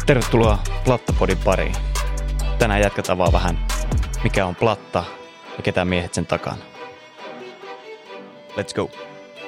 Tervetuloa Plattapodin pariin. Tänään jatketaan vaan vähän, mikä on platta ja ketä miehet sen takana. Let's go.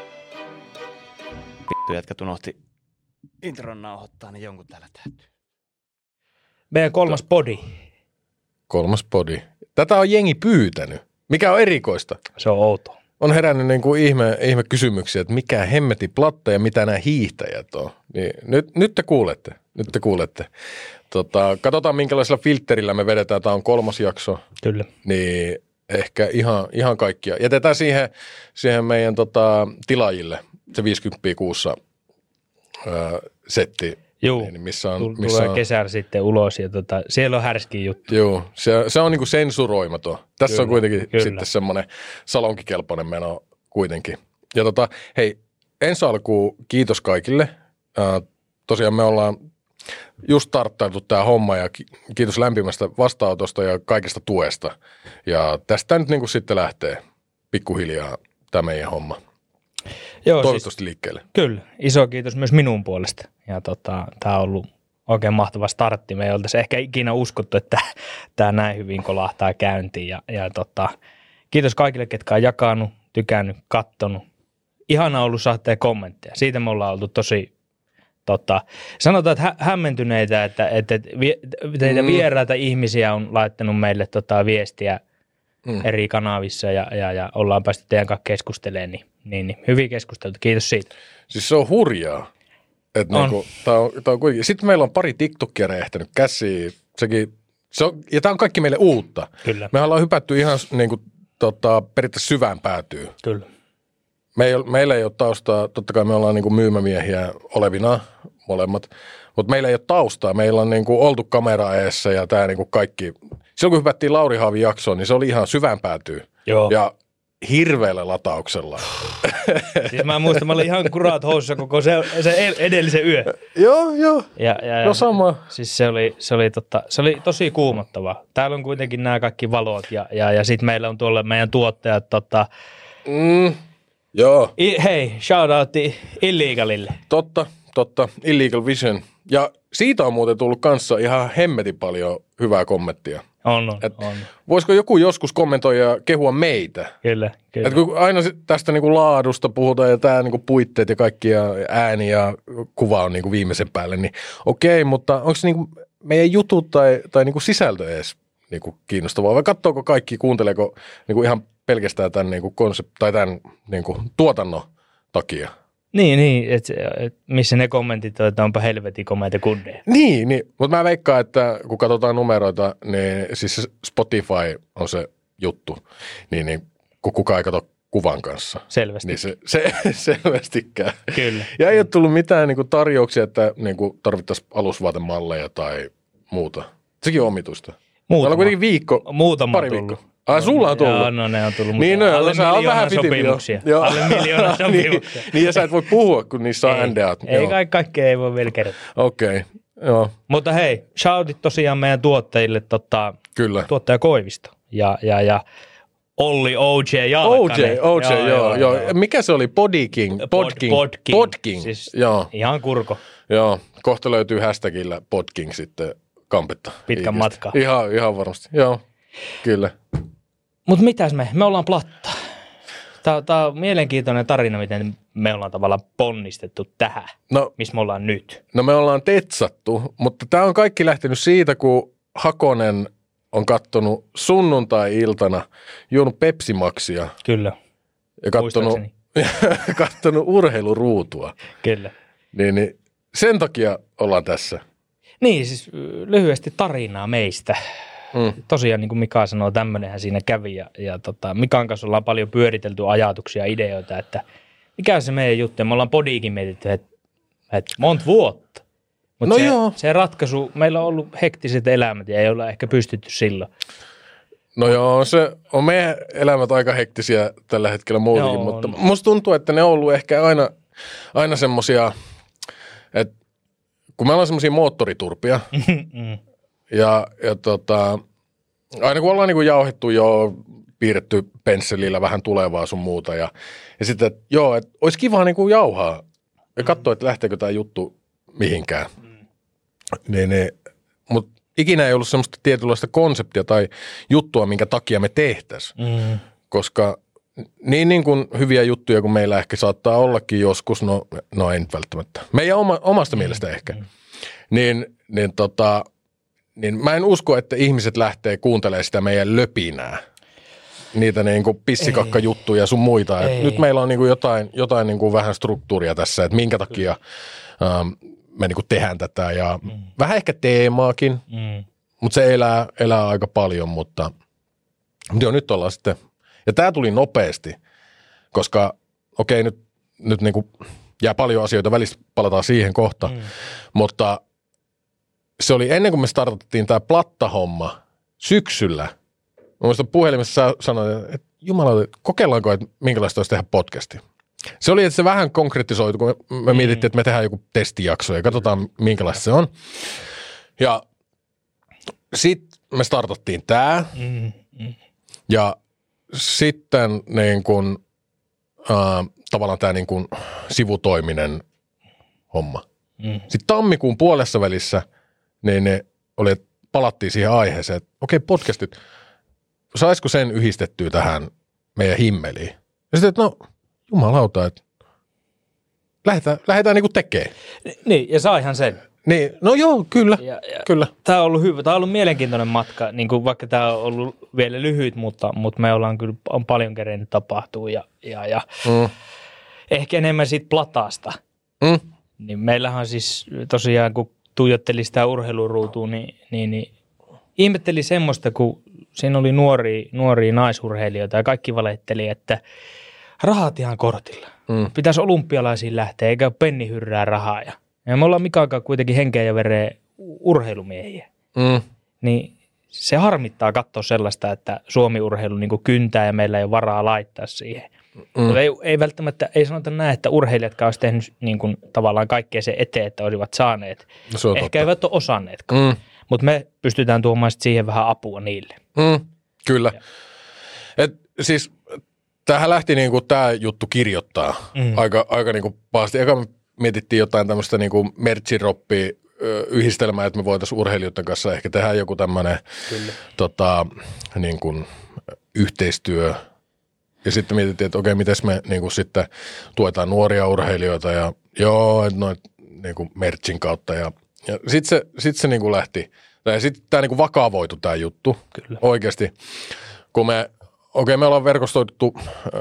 Vittu, jätkät unohti intron nauhoittaa, niin jonkun täällä täytyy. Meidän kolmas podi. Kolmas podi. Tätä on jengi pyytänyt. Mikä on erikoista? Se on outo. On herännyt niin kuin ihme kysymyksiä, että mikä hemmeti platta ja mitä nämä hiihtäjät on. Niin nyt te kuulette. Katsotaan minkälaisella filterillä me vedetään. Tämä on 3. jakso. Kyllä. Niin ehkä ihan kaikkia. Jätetään siihen meidän tilaajille se 50 kuussa setti. Joo, niin, missä tulee kesällä sitten ulos ja siellä on härski juttu. Joo, se on niinku sensuroimaton. Tässä kyllä, on kuitenkin sitten semmoinen salonkikelpoinen meno kuitenkin. Ja hei, ensi alkuun kiitos kaikille. Tosiaan me ollaan just starttailtu tämä homma ja kiitos lämpimästä vastaanotosta ja kaikesta tuesta. Ja tästä nyt niinku sitten lähtee pikkuhiljaa tämä meidän homma. Joo, toivottavasti liikkeelle. Kyllä, iso kiitos myös minun puolesta. Ja tämä on ollut oikein mahtava startti. Me ei oltaisi ehkä ikinä uskottu, että tämä näin hyvin kolahtaa käyntiin. Ja kiitos kaikille, ketkä on jakanut, tykännyt, kattonut. Ihana ollut saattaa kommentteja. Siitä me ollaan oltu tosi, sanotaan, että hämmentyneitä, että teitä vieraita ihmisiä on laittanut meille viestiä eri kanavissa ja ollaan päästy teidän kanssa keskustelemaan. Niin, hyvin keskusteltu. Kiitos siitä. Siis se on hurjaa. Niinku, tää on kuitenkin. Sitten meillä on pari TikTokia räjähtänyt käsiin. Ja tämä on kaikki meille uutta. Kyllä. Me ollaan hypätty ihan niinku, periaatteessa syvään päätyyn. Kyllä. Meillä ei ole taustaa, totta kai me ollaan niinku myymämiehiä olevina molemmat, mutta meillä ei ole taustaa. Meillä on niinku oltu kamera eessä ja tämä niinku kaikki. Silloin kun hypättiin Lauri Haavin jaksoon, niin se oli ihan syvään päätyyn. Joo. Ja hirveällä latauksella. Siis mä muistan, mä olin ihan kurat housussa koko se edellisen yö. Joo. No sama. Siis se oli tosi kuumottava. Täällä on kuitenkin nämä kaikki valot ja sitten meillä on tuolla meidän tuottajat. Joo. Hei, shoutoutti Illegalille. Totta. Illegal Vision. Ja siitä on muuten tullut kanssa ihan hemmetin paljon hyvää kommenttia. On. Voisiko joku joskus kommentoida ja kehua meitä? Kyllä. Et kun aina tästä niinku laadusta puhutaan ja tämä niinku puitteet ja kaikki ja ääni ja kuva on niinku viimeisen päälle, niin okei, mutta onko niinku meidän jutut tai niinku sisältö edes niinku kiinnostavaa? Vai katsoako kaikki, kuunteleeko niinku ihan pelkästään tämän niinku tai tämän niinku tuotannon takia? Niin, että missä ne kommentit on, että onpa helvetin komeita kundeja. Niin, mutta mä veikkaan, että kun katsotaan numeroita, niin siis Spotify on se juttu, niin kun kukaan ei katso kuvan kanssa. Selvästi. Niin se selvästikään. Kyllä. Ja ei ole tullut mitään niinku tarjouksia, että niinku tarvittaisiin alusvaatemalleja tai muuta. Sekin on omituista. Muutama. On kuitenkin pari viikkoa. Sulla on tullut. Joo, no ne on tullut. Niin, alle miljoona sopimuksia. Alle 1 miljoona sopimuksia. niin, ja sä et voi puhua, kun niissä on NDAt. Ei kaikkea ei voi vielä kertoa. Okei, joo. Mutta hei, shoutit tosiaan meidän tuottajille Kyllä. Tuottaja Koivisto ja Olli OJ Jalkanen. Joo. Mikä se oli? Podking. Siis joo. Ihan kurko. Joo, kohta löytyy hashtagillä Podking sitten kampetta. Pitkän matkaa. Ihan varmasti, joo, kyllä. Mutta mitäs me ollaan platta. Tämä on mielenkiintoinen tarina, miten me ollaan tavallaan ponnistettu tähän, missä me ollaan nyt. No me ollaan tetsattu, mutta tämä on kaikki lähtenyt siitä, kun Hakonen on kattonut sunnuntai-iltana, juonut Pepsi-maksia. Kyllä, ja kattonut urheiluruutua. Kyllä. Niin sen takia ollaan tässä. Niin, siis lyhyesti tarinaa meistä. Tosiaan niin kuin Mika sanoo, tämmöinenhän siinä kävi ja Mikan kanssa ollaan paljon pyöritelty ajatuksia, ideoita, että mikä on se meidän juttu. Me ollaan podiikin mietitty, että monta vuotta. Mutta se ratkaisu, meillä on ollut hektiset elämät ja ei olla ehkä pystytty silloin. No joo, se on meidän elämät aika hektisiä tällä hetkellä muutenkin, mutta musta tuntuu, että ne on ollut ehkä aina semmosia, että kun me ollaan semmosia moottoriturpia ja aina kun ollaan niinku jauhettu jo, piirretty pensselillä vähän tulevaa sun muuta ja sitten, että olisi kiva niinku jauhaa ja katsoa, että lähteekö tämä juttu mihinkään. Mutta ikinä ei ollut semmoista tietynlaista konseptia tai juttua, minkä takia me tehtäisiin. Koska niin kuin hyviä juttuja kuin meillä ehkä saattaa ollakin joskus, no ei nyt välttämättä. Meidän omasta mielestä ehkä. Niin mä en usko, että ihmiset lähtee kuuntelemaan sitä meidän löpinää. Niitä niin kuin pissikakkajuttuja sun muita. Nyt meillä on niin kuin jotain niin kuin vähän struktuuria tässä, että minkä takia me niin kuin tehdään tätä. Ja vähän ehkä teemaakin, mutta se elää aika paljon. Mutta joo, nyt ollaan sitten. Ja tämä tuli nopeasti, koska okei, nyt niin kuin jää paljon asioita, välissä palataan siihen kohta. Mutta se oli ennen kuin me startattiin tämä platta-homma syksyllä. Mä muistan puhelimessa sanoin, että jumala, kokeillaanko, että minkälaista olisi tehdä podcasti. Se oli, että se vähän konkretisoitu, kun me mietittiin, että me tehdään joku testijakso ja katsotaan, minkälaista se on. Ja sitten me startattiin tämä. Ja sitten niin kun, tavallaan tämä niin kun sivutoiminen homma. Sitten tammikuun puolessa välissä niin ne oli, että palattiin siihen aiheeseen, että okei, podcastit, saisiko sen yhdistettyä tähän meidän himmeliin? Ja sitten, että no, jumalauta, että lähdetään niin kuin tekemään. Niin, ja saihan sen. Niin, no joo, kyllä, kyllä. Tämä on ollut hyvä, tämä on ollut mielenkiintoinen matka, niin kuin vaikka tämä on ollut vielä lyhyt, mutta me ollaan kyllä, on paljon kerennyt tapahtua ja ehkä enemmän siitä platasta. Niin meillähän siis tosiaan, kun tuijotteli sitä urheiluruutua, niin ihmetteli semmoista, kun siinä oli nuoria naisurheilijoita ja kaikki valehteli, että rahat ihan kortilla. Pitäisi olympialaisiin lähteä, eikä pennihyrrää rahaa. Ja me ollaan Mikaankaan kuitenkin henkeä ja vereä urheilumiehiä. Niin se harmittaa katsoa sellaista, että Suomi-urheilu niin kuin kyntää ja meillä ei ole varaa laittaa siihen. Mutta ei välttämättä, ei sanota näin, että urheilijatkaan olisi tehnyt niin kuin, tavallaan kaikkea se eteen, että olisivat saaneet. No, ehkä eivät ole osanneetkaan. Mutta me pystytään tuomaan siihen vähän apua niille. Kyllä. Siis tämähän lähti niin kuin tämä juttu kirjoittaa aika niin kuin pahasti. Eka me mietittiin jotain tämmöistä niin kuin merchiroppia yhdistelmää, että me voitaisiin urheilijoiden kanssa ehkä tehdä joku tämmöinen niin kuin yhteistyö. Ja sitten mietittiin, että okei, miten me niin kuin sitten tuetaan nuoria urheilijoita ja noin niin kuin merchin kautta. Ja sitten se niin kuin lähti. Ja sitten tämä niin kuin vakavoitu tämä juttu. Kyllä. Oikeasti. Kun me ollaan verkostoitu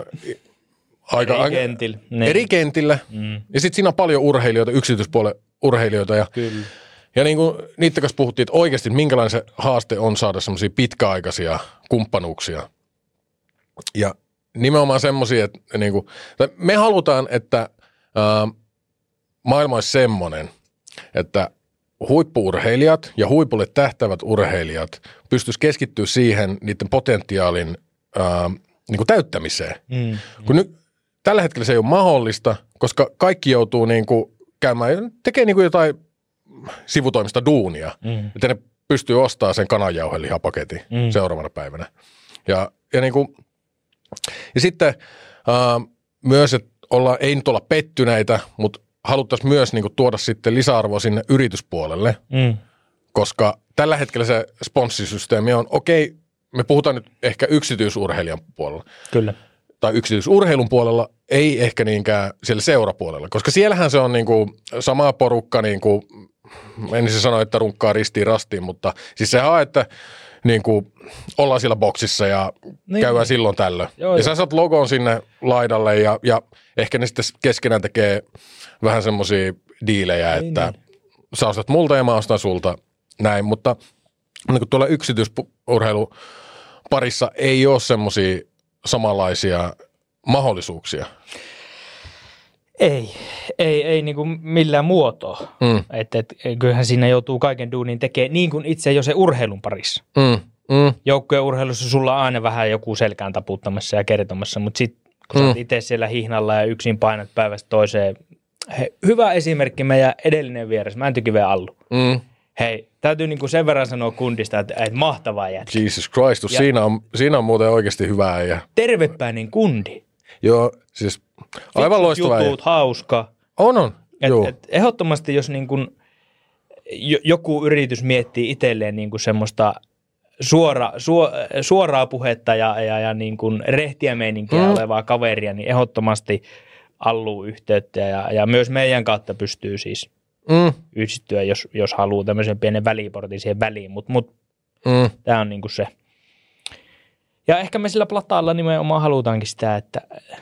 eri kentillä. Ja sitten siinä on paljon urheilijoita, yksityispuolen urheilijoita. Ja niin kuin niiden kanssa puhuttiin, että oikeasti minkälainen se haaste on saada semmoisia pitkäaikaisia kumppanuuksia. Ja nimenomaan semmoisia, että niin kuin, me halutaan, että maailma olisi semmoinen, että huippu-urheilijat ja huipulle tähtävät urheilijat pystyisivät keskittyä siihen niiden potentiaalin niin kuin täyttämiseen. Kun nyt tällä hetkellä se ei ole mahdollista, koska kaikki joutuu niin kuin käymään, tekee niin kuin jotain sivutoimista duunia, että ne pystyy ostamaan sen kananjauhelihapaketin seuraavana päivänä. Ja niin kuin, ja sitten myös, että ei nyt olla pettyneitä, mutta haluttaisiin myös niin kuin tuoda sitten lisäarvoa sinne yrityspuolelle, koska tällä hetkellä se sponssisysteemi on, okei, me puhutaan nyt ehkä yksityisurheilijan puolella. Kyllä. Tai yksityisurheilun puolella, ei ehkä niinkään siellä seurapuolella, koska siellähän se on niin kuin sama porukka, niin kuin, en se sano, että runkkaa ristiin rastiin, mutta siis sehän on, että niin kuin ollaan siellä boksissa ja käydään silloin tällöin. Ja sä saat logon sinne laidalle ja ehkä ne sitten keskenään tekee vähän semmoisia diilejä, että sä ostat multa ja mä ostan sulta näin, mutta niin kuin tuolla yksityisurheilu parissa ei ole semmoisia samanlaisia mahdollisuuksia. Ei niin kuin millään muotoa. Että kyllähän siinä joutuu kaiken duunin tekemään niin kuin itse jo se urheilun parissa. Joukkojen urheilussa sulla on aina vähän joku selkään taputtamassa ja kertomassa, mutta sitten kun sä oot itse siellä hihnalla ja yksin painat päivästä toiseen. Hyvä esimerkki meidän edellinen vieras, Mäntykiven Allu. Hei, täytyy niinku sen verran sanoa kundista, että mahtavaa jätkä. Jesus Christ, siinä on muuten oikeasti hyvää. Ja tervepäinen kundi. Joo, siis aivan loistavaa. Jutut, hauska. On. Ehdottomasti, jos niin kun, joku yritys miettii itselleen niin kuin semmoista suoraa puhetta ja niin kuin rehtiä meininkiä olevaa kaveria, niin ehdottomasti alluu yhteyttä ja myös meidän kautta pystyy siis yhdistyä, jos haluaa tämmöisen pienen väliportin siihen väliin, mutta tämä on niin kuin se. Ja ehkä me sillä plataalla nimenomaan halutaankin sitä, että...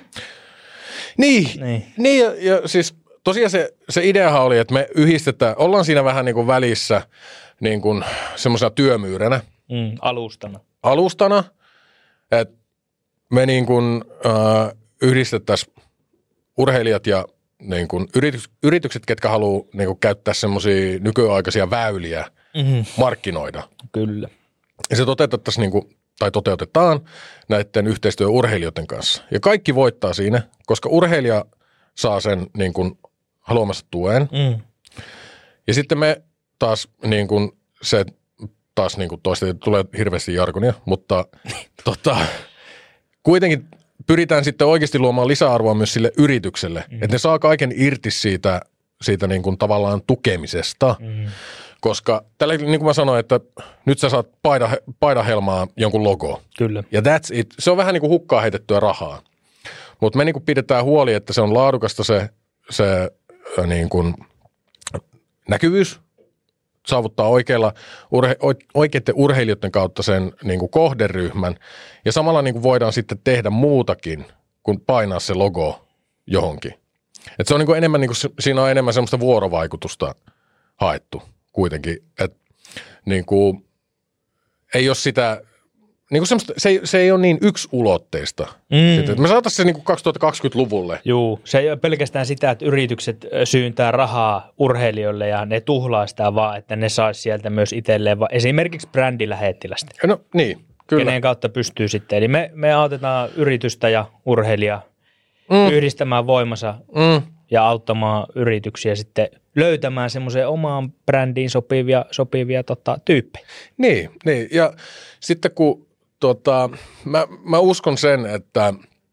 Niin ja siis tosiaan se ideahan oli, että me ollaan siinä vähän niin kuin välissä niin kuin semmoisena työmyyränä. Alustana. Että me niin kuin yhdistettäisiin urheilijat ja niin kuin yritykset, ketkä haluaa niin kuin käyttää semmoisia nykyaikaisia väyliä markkinoida. Kyllä. Ja se toteutettaisiin niin kuin, tai toteutetaan näiden yhteistyöurheilijoiden kanssa. Ja kaikki voittaa siinä, koska urheilija saa sen niin kuin haluamassa tuen. Ja sitten me taas niin kuin se taas niin kuin toista tulee hirveästi jargonia, mutta kuitenkin pyritään sitten oikeasti luomaan lisäarvoa myös sille yritykselle, että ne saa kaiken irti siitä niin kuin tavallaan tukemisesta, koska tällä niin kuin mä sanoin, että nyt sä saat paidahelmaa jonkun logo. Kyllä. Ja that's it. Se on vähän niin kuin hukkaan heitettyä rahaa, mutta me niin kuin pidetään huoli, että se on laadukasta se niin kuin näkyvyys, saavuttaa oikeiden urheilijoiden kautta sen niin kuin kohderyhmän ja samalla niin kuin voidaan sitten tehdä muutakin kuin painaa se logo johonkin. Et se on niin kuin enemmän, niin kuin, siinä on enemmän semmoista vuorovaikutusta haettu kuitenkin, että niin kuin, ei ole sitä, niin kuin semmoista, se ei ole niin yksulotteista. Me saataisiin se niin kuin 2020-luvulle. Joo, se ei ole pelkästään sitä, että yritykset syyntää rahaa urheilijoille ja ne tuhlaa sitä vaan, että ne saisi sieltä myös itselleen esimerkiksi brändilähettilästä. No niin, kyllä. Kenen kautta pystyy sitten. Eli me autetaan yritystä ja urheilijaa yhdistämään voimansa ja auttamaan yrityksiä sitten löytämään semmoiseen omaan brändiin sopivia tyyppejä. Niin, ja sitten kun mä uskon sen, että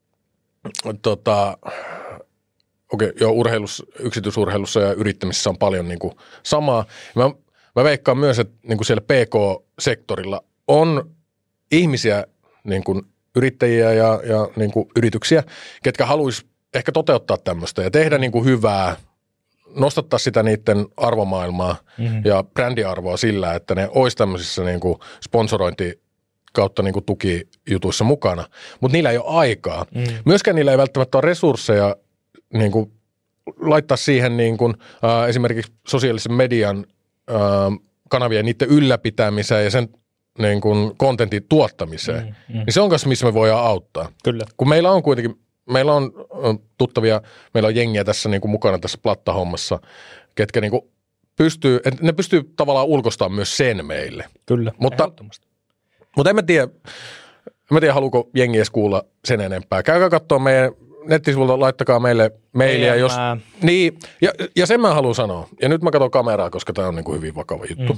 yksityisurheilussa ja yrittämisessä on paljon niin kuin samaa. Mä veikkaan myös, että niin kuin siellä PK-sektorilla on ihmisiä, niin kuin yrittäjiä ja niin kuin yrityksiä, ketkä haluaisi ehkä toteuttaa tämmöistä ja tehdä niin kuin hyvää, nostattaa sitä niiden arvomaailmaa ja brändiarvoa sillä, että ne olisi tämmöisissä niin kuin sponsorointi kautta niin kuin tukijutuissa mukana, mutta niillä ei ole aikaa. Myöskään niillä ei välttämättä ole resursseja niin kuin laittaa siihen niin kuin, esimerkiksi sosiaalisen median kanavia niiden ylläpitämiseen ja sen niin kuin kontentin tuottamiseen. Niin se on kanssa, missä me voidaan auttaa. Kyllä. Kun meillä on kuitenkin, meillä on tuttavia, meillä on jengiä tässä niin kuin mukana tässä plattahommassa, ketkä niin kuin pystyy tavallaan ulkostamaan myös sen meille. Kyllä, Mutta en mä tiedä, haluuko jengi edes kuulla sen enempää. Käykää katsoa meidän nettisivuilta, laittakaa meille mailia. Niin, ja sen mä haluan sanoa. Ja nyt mä katson kameraa, koska tämä on niin kuin hyvin vakava juttu.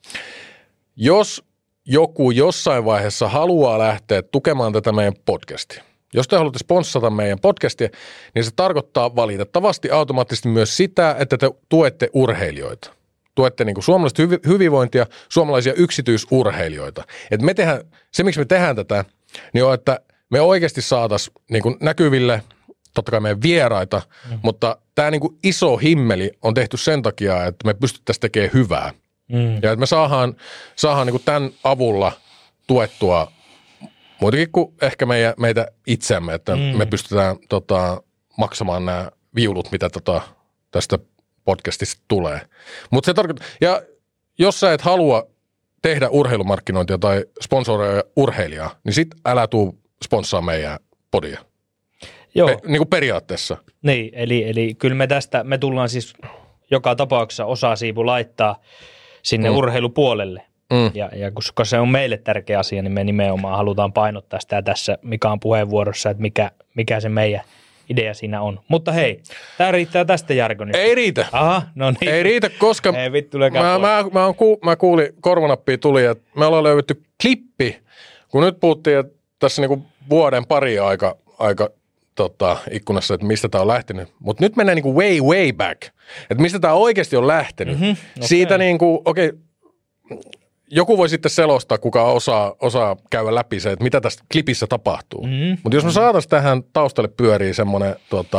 Jos joku jossain vaiheessa haluaa lähteä tukemaan tätä meidän podcastia, jos te haluatte sponssata meidän podcastia, niin se tarkoittaa valitettavasti automaattisesti myös sitä, että te tuette urheilijoita. Tuette niin kuin suomalaista hyvinvointia, suomalaisia yksityisurheilijoita. Et se, miksi me tehdään tätä, niin on, että me oikeasti saataisiin niin kuin näkyville, totta kai meidän vieraita, mutta tämä niin kuin iso himmeli on tehty sen takia, että me pystyttäisiin tekemään hyvää. Ja että me saadaan niin kuin tämän avulla tuettua muitakin kuin ehkä meitä itseämme, että me pystytään maksamaan nämä viulut, mitä tästä podcastista tulee. Mutta se tarkoittaa, ja jos sä et halua tehdä urheilumarkkinointia tai sponsoroida urheilijaa, niin sit älä tuu sponssaa meidän podia. Joo. Niin kuin periaatteessa. Niin, eli kyllä me tullaan siis joka tapauksessa osa-siivu laittaa sinne urheilupuolelle. Ja koska se on meille tärkeä asia, niin me nimenomaan halutaan painottaa sitä tässä Mikan puheenvuorossa, että mikä se meidän idea siinä on. Mutta hei, tämä riittää tästä jargonista. Ei riitä. Aha, no niin. Ei riitä, koska ei, vittu, mä kuulin, korvanappia tuli, että me ollaan löydetty klippi, kun nyt puhuttiin, että tässä niinku vuoden pari aika ikkunassa, että mistä tämä on lähtenyt. Mutta nyt mennään niinku way back. Että mistä tämä oikeasti on lähtenyt. Okay. Siitä niinku, joku voi sitten selostaa, kuka osaa käydä läpi se, että mitä tässä klipissä tapahtuu. Mutta jos me saataisiin tähän taustalle pyöriä semmoinen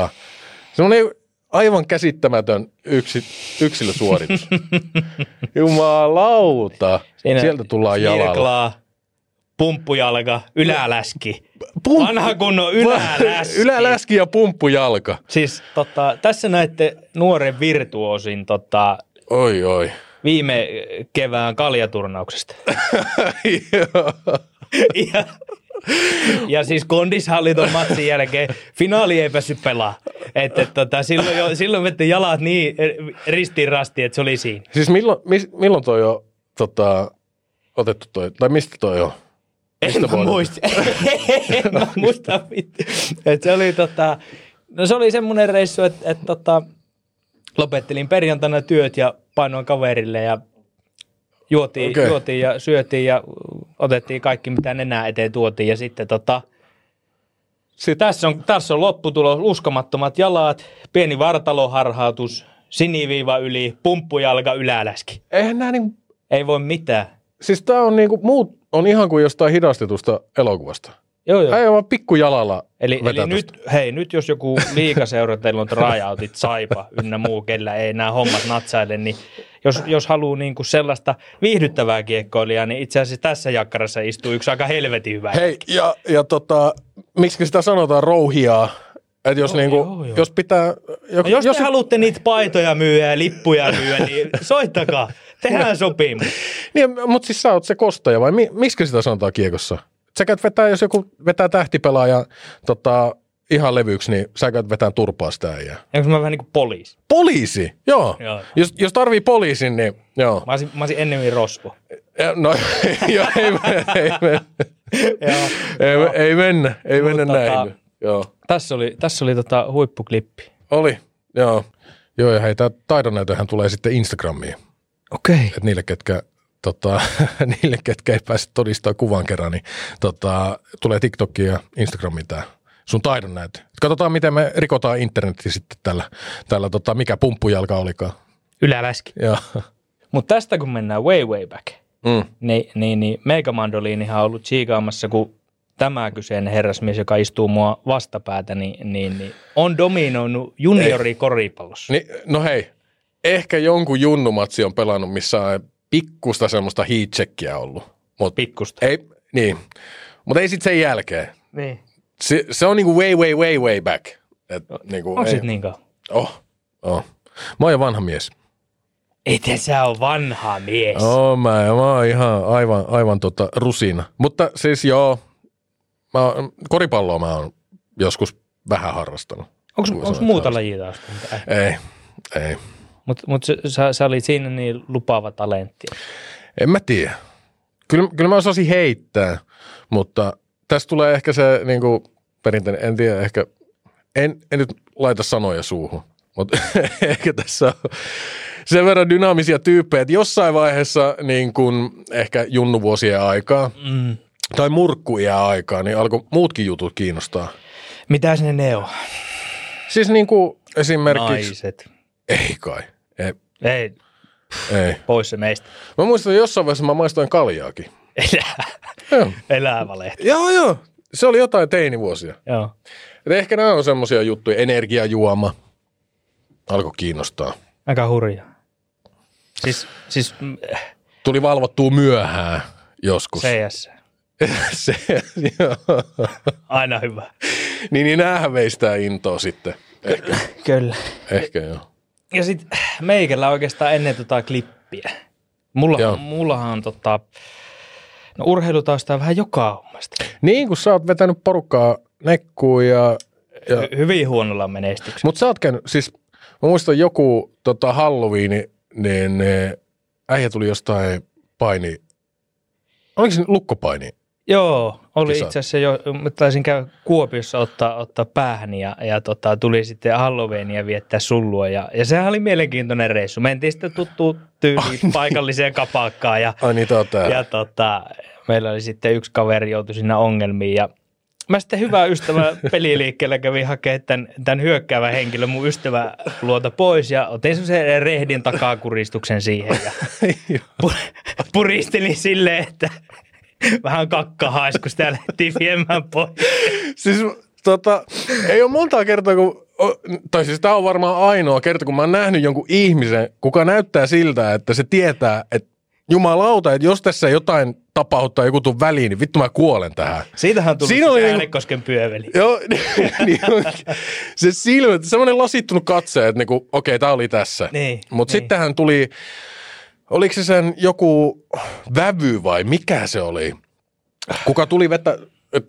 aivan käsittämätön yksilösuoritus. Jumalauta. Sieltä tullaan jalalla. Smirklaa, pumppujalka, yläläski. Vanha kunnon yläläski. Yläläski ja pumppujalka. Siis tässä näette nuoren virtuosin Oi. Viime kevään kaljaturnauksesta. ja siis kondishalliton matsin jälkeen finaali ei päässyt pelaa. Silloin vette jalat niin ristiin rastiin, että se oli siinä. Siis milloin toi on otettu toi, tai mistä toi on? En mä muista vittu. Se oli semmoinen reissu, että lopettelin perjantaina työt ja painoin kaverille ja juotiin ja syötiin ja otettiin kaikki, mitä nenää eteen tuotiin. Ja sitten tässä on lopputulos, uskomattomat jalat, pieni vartaloharhautus, siniviiva yli, pumppujalka, yläläski. Eihän nää niinku... Ei voi mitään. Siis tää on niinku, muut on ihan kuin jostain hidastetusta elokuvasta. Joo. Ei vaan pikkujalalla Eli nyt jos joku liigaseura, teillä on tryoutit, Saipa ynnä muu, kellä ei nämä hommat natsaile, niin jos haluaa niinku sellaista viihdyttävää kiekkoilijaa, niin itse asiassa tässä jakkarassa istuu yksi aika helvetin hyvä. Hei, ja miksi sitä sanotaan rouhiaa? Että jos, jos pitää... Jos te haluatte niitä paitoja myyä ja lippuja myyä, niin soittakaa. Tehdään sopimus. Niin, mutta siis sä oot se kostaja vai miksi sitä sanotaan kiekossa? Sä käyt vetää, jos joku vetää tähtipelaaja ihan levyyksi, niin sä käyt vetää turpaa sitä äijää. Eikö mä vähän niin kuin poliisi? Poliisi? Joo. Jos tarvii poliisin, niin joo. Mä olisin ennemmin rosvo. No, joo, ei mennä näin. Joo. Tässä oli huippuklippi. Oli, joo. Joo, ja hei, tää taidonnäytöhän tulee sitten Instagramiin. Okei. Että niille, ketkä ei pääse todistaa kuvan kerran, niin tulee TikTokiin ja Instagramiin tää sun taidonnäytö. Katsotaan, miten me rikotaan internetin sitten tällä mikä pumppujalka olikaan. Yläläski. Joo. Mutta tästä kun mennään way back, niin Megamandoliinihan on ollut chiikaamassa, kun tämä kyseinen herrasmies, joka istuu mua vastapäätä, niin on dominoinut juniorikoripallossa. No hei, ehkä jonkun junnumatsi on pelannut, missä on pikkusta semmoista heat-checkia ollut. Pikkusta. Ei, niin, mutta ei sitten sen jälkeen. Niin. Se on niinku way back. Onko sit niin kauan? Oh. Mä oon jo vanha mies. Ei sä ole vanha mies. Mä oon ihan aivan rusina. Mutta siis joo, koripalloa mä oon joskus vähän harrastanut. Onko muuta lajia taas? Ei. Mutta sä olit siinä niin lupaava talentti. En mä tiedä. Kyllä mä osasin heittää, mutta tässä tulee ehkä se niinku perinteinen, en tiedä ehkä, en nyt laita sanoja suuhun, mutta ehkä tässä on sen verran dynaamisia tyyppejä, että jossain vaiheessa niin kuin ehkä junnuvuosien aikaa tai murkkuiän aikaa, niin alkoi muutkin jutut kiinnostaa. Mitäs ne on? Siis niin kuin esimerkiksi... Naiset. Ei kai. Ei. Pois se meistä. Mä muistan, että jossain vaiheessa mä maistoin kaljaakin. Elävä lehti. Joo. Se oli jotain teinivuosia. Joo. Et ehkä nämä on semmoisia juttuja. Energiajuoma alkoi kiinnostaa. Aika hurjaa. Siis tuli valvottua myöhään joskus. CS. Joo. Aina hyvä. Niin näähän veistää intoa sitten. Ehkä. Kyllä. Ehkä joo. Ja sitten meikällä oikeastaan ennen klippiä. Mullahan on urheilutausta vähän joka hommasta. Niin, kun sä oot vetänyt porukkaa nekkuun ja hyvin huonolla menestyksellä. Mutta sä oot käynyt, siis mä muistan joku Halloween, niin äijä tuli jostain paini. Oliko se lukkopaini? Joo, oli itse asiassa jo, mä taisin käydä Kuopiossa ottaa päähän ja tuli sitten Halloweenia viettää sullua ja sehän oli mielenkiintoinen reissu. Mentiin sitten tuttuun tyyliin paikalliseen kapakkaan ja meillä oli sitten yksi kaveri joutui sinne ongelmiin ja Mä sitten hyvä ystävä peliliikkeellä kävin hakemaan tämän hyökkäävän henkilön mun ystävä luota pois ja otin semmoisen rehdin takakuristuksen siihen ja puristelin silleen, että vähän kakka haisi, kun sitä lähtiin viemään pois. Siis ei ole montaa kertaa, tai siis tämä on varmaan ainoa kerta, kun mä oon nähnyt jonkun ihmisen, kuka näyttää siltä, että se tietää, että jumalauta, että jos tässä jotain tapauttaa joku tuu väliin, niin vittu mä kuolen tähän. Siitähän on tullut se Äänekosken pyöveli. Joo, niin se silmä, semmoinen lasittunut katse, että niinku, okei, tää oli tässä. Niin, mutta sittenhän tuli, oliko se sen joku vävy vai mikä se oli? Kuka tuli vettä,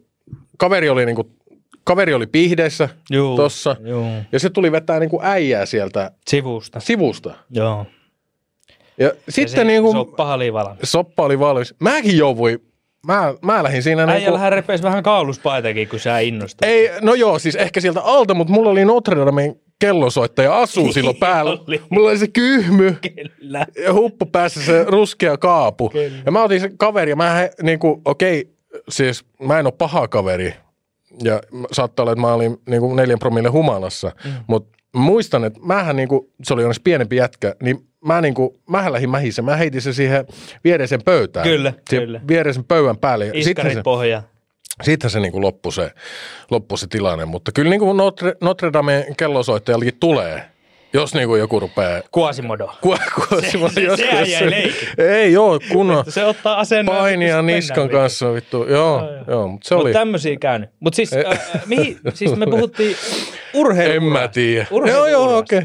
kaveri oli pihdeissä tossa, ja se tuli vetää niinku äijää sieltä sivusta. Joo. Ja sitten niinku soppa oli valmis. Mäkin jouduin. Mä lähdin siinä äijällähän repesi vähän kauluspaitakin, kun sä innostut. Ei, no joo, siis ehkä sieltä alta, mutta mulla oli Notre Damen kellosoittaja asuu silloin päällä. Mulla oli se kyhmy. Kyllä. Ja huppu päässä se ruskea kaapu. Kyllä. Ja mä otin se kaveri ja mä niinku, siis mä en ole paha kaveri. Ja saattaa olla, että mä olin niinku 4 promille humalassa. Mutta muistan, että mähän niinku, se oli onneksi pienempi jätkä, niin mähän lähdin mähissä. Mä heitin se siihen viereisen pöytään. Kyllä. Viereisen pöydän päälle. Iskarit pohja. Siitähän se niinku loppui se tilanne. Mutta kyllä niinku Notre Damen kellosoittajallekin tulee, jos niinku joku rupeaa... Quasimodo. Se jäi leikin. Ei joo, kunnon se ottaa asennon. Painia niskan kanssa vittu. Joo, mutta se oli... Mutta tämmöisiä käynyt. Mutta siis, siis me puhuttiin urheilusta. En mä tiedä. Joo, okei.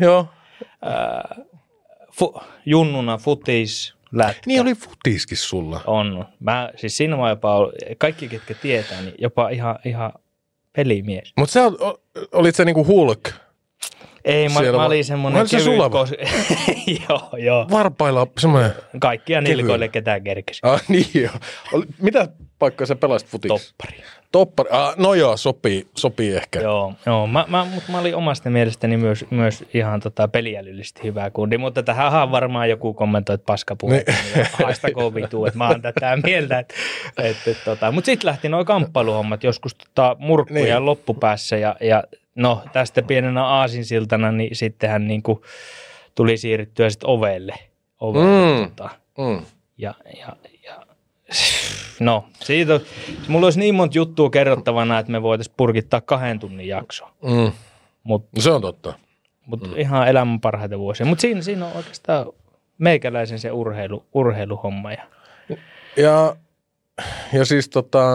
Junnuna futis lätkä. Niin oli futiskin sulla. On. Siis siinä mä jopa, kaikki ketkä tietää, niin jopa ihan pelimies. Mutta sä olit se niinku Hulk. Ei, mä olin semmoinen kevyt. Joo. Varpailla semmoinen. Kaikkia nilkoille ketään kerkesi. Niin joo. Mitä paikkaa sä pelasit futiksi? Toppari. No joo, sopii ehkä. Joo. Mutta mä olin omasta mielestäni myös ihan peliälyllisesti hyvä kundi, mutta tähän varmaan joku kommentoi, että paskapuheita, niin haistakoon vituu, että mä oon tätä mieltä. Mutta sitten lähti nuo kamppailuhommat joskus murkkuja loppupäässä ja no tästä pienenä aasinsiltana, niin sittenhän niinku tuli siirryttyä sitten ovelle. Ja no, siitä mulla olisi niin monta juttua kerrottavana, että me voitaisiin purkittaa 2 tunnin jakso. Se on totta. Mutta ihan elämän parhaita vuosia. Mutta siinä on oikeastaan meikäläisen se urheiluhomma. Ja siis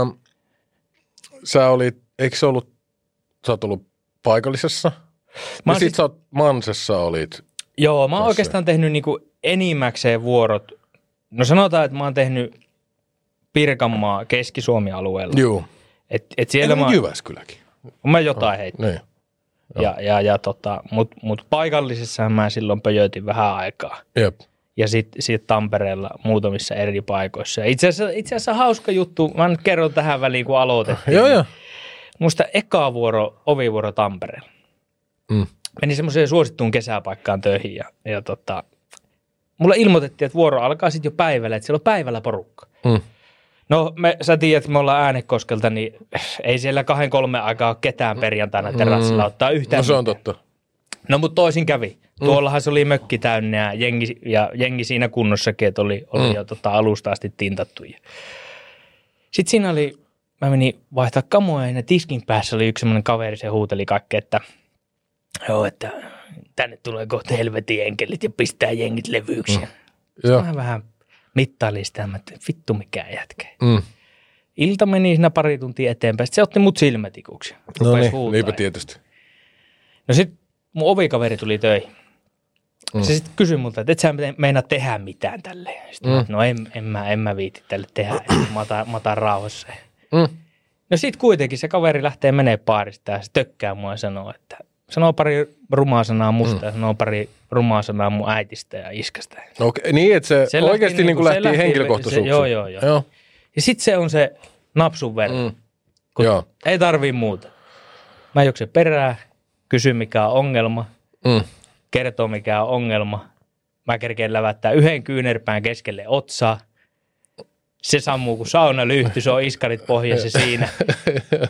sä olit, eikö se ollut, sä oot ollut paikallisessa? Ja sit sä oot Mansessa olit. Joo, mä oon oikeastaan tehnyt niinku enimmäkseen vuorot. No sanotaan, että mä oon tehnyt Pirkanmaa Keski-Suomi-alueella. Joo. Et siellä mä Jyväskyläkin. Mä jotain heitin. Niin. Mut paikallisessa mä silloin pöjötin vähän aikaa. Jep. Ja sit Tampereella muutamissa eri paikoissa. Itse asiassa hauska juttu, mä nyt kerron tähän väliin, kun aloitettiin. Joo. Musta eka ovivuoro Tampereella. Menin semmoiseen suosittuun kesäpaikkaan töihin ja mulle ilmoitettiin, että vuoro alkaa sitten jo päivällä, että siellä on päivällä porukka. No sä tiedät, että me ollaan Äänekoskelta, niin ei siellä 2-3 aikaa ole ketään perjantaina terassilla ottaa yhtään. No se on totta. No mutta toisin kävi. Tuollahan se oli mökki täynnä ja jengi siinä kunnossakin, että oli jo alusta asti tintattu. Sitten siinä oli, mä menin vaihtaa kamoja ja tiskin päässä oli yksi semmoinen kaveri, se huuteli kaikkea, että tänne tulee kohta helvetin enkelit ja pistää jengit levyyksiä. Sitten mä vähän mittailin sitä, että vittu mikään jätkä. Ilta meni siinä pari tuntia eteenpäin, sitten se otti mut silmätikuksi. No niin, niinpä tietysti. No sitten mun ovikaveri tuli töihin. Se sitten kysyi multa, että et sä meinaa tehdä mitään tälleen. Sitten no en mä viiti tälle tehdä, että mä otan rauhassa. No sitten kuitenkin se kaveri lähtee menee baarista ja se tökkää mua ja sanoo pari rumaa sanaa musta ja sanoo pari rumaa sanaa mun äitistä ja iskästä. Okei, niin että se oikeasti lähti henkilökohtaisuuksiin. Joo. Ja sitten se on se napsun verran, kun ei tarvii muuta. Mä juoksen perään, kysyn mikä on ongelma, kertoo mikä on ongelma. Mä kerkeen lävättää 1 kyynärpään keskelle otsaa. Se sammuu kuin saunalyhty, se on iskarit pohjassa siinä.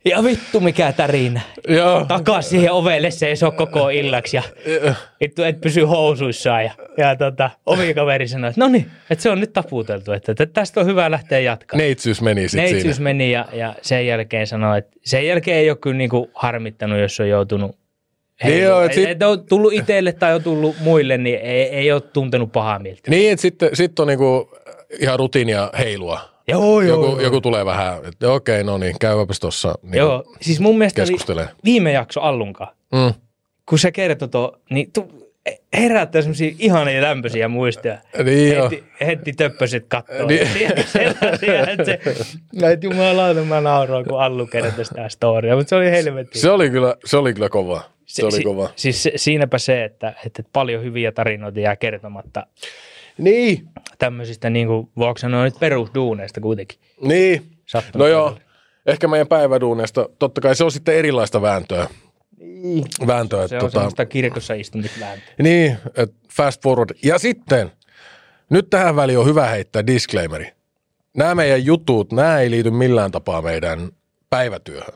Ja vittu mikä tärinä. Joo. Takas siihen ovelle seisoo koko illaksi ja vittu et pysy housuissaan. Ja ovikaveri sanoi, että no niin, että se on nyt taputeltu, että tästä on hyvä lähteä jatkaa. Neitsyys meni sitten siinä. Neitsyys meni ja sen jälkeen sanoi, että sen jälkeen ei ole kyllä niinku harmittanut, jos on joutunut että on tullut itselle tai on tullut muille, niin ei ole tuntenut pahaa mieltä. Niin, että sitten on niinku ihan rutiinia heilua. Joku tulee vähän, että okei, no niin, käyväpäs tuossa niin siis mun mielestä oli viime jakso Allunkaan, kun se kertoi niin herättää semmosia ihania lämpöisiä muistoja. Niin heti töppösit kattoo. Niin. Sellaisia, että jumalauta mä nauroin, kun Allu kertoi sitä storia, mutta se oli helvetin. Se oli kyllä kova. Se oli kova. Siis siinäpä se, että paljon hyviä tarinoita jää kertomatta. Niin. Tämmöisistä, niin kuin voiko sanoa nyt perusduuneista kuitenkin. Niin. No joo, ehkä meidän päiväduuneista, totta kai se on sitten erilaista vääntöä. Niin. Se on semmoista kirkossa istumisvääntöä. Niin, että fast forward. Ja sitten, nyt tähän väliin on hyvä heittää disclaimeri. Nämä meidän jutut, nämä ei liity millään tapaa meidän päivätyöhön.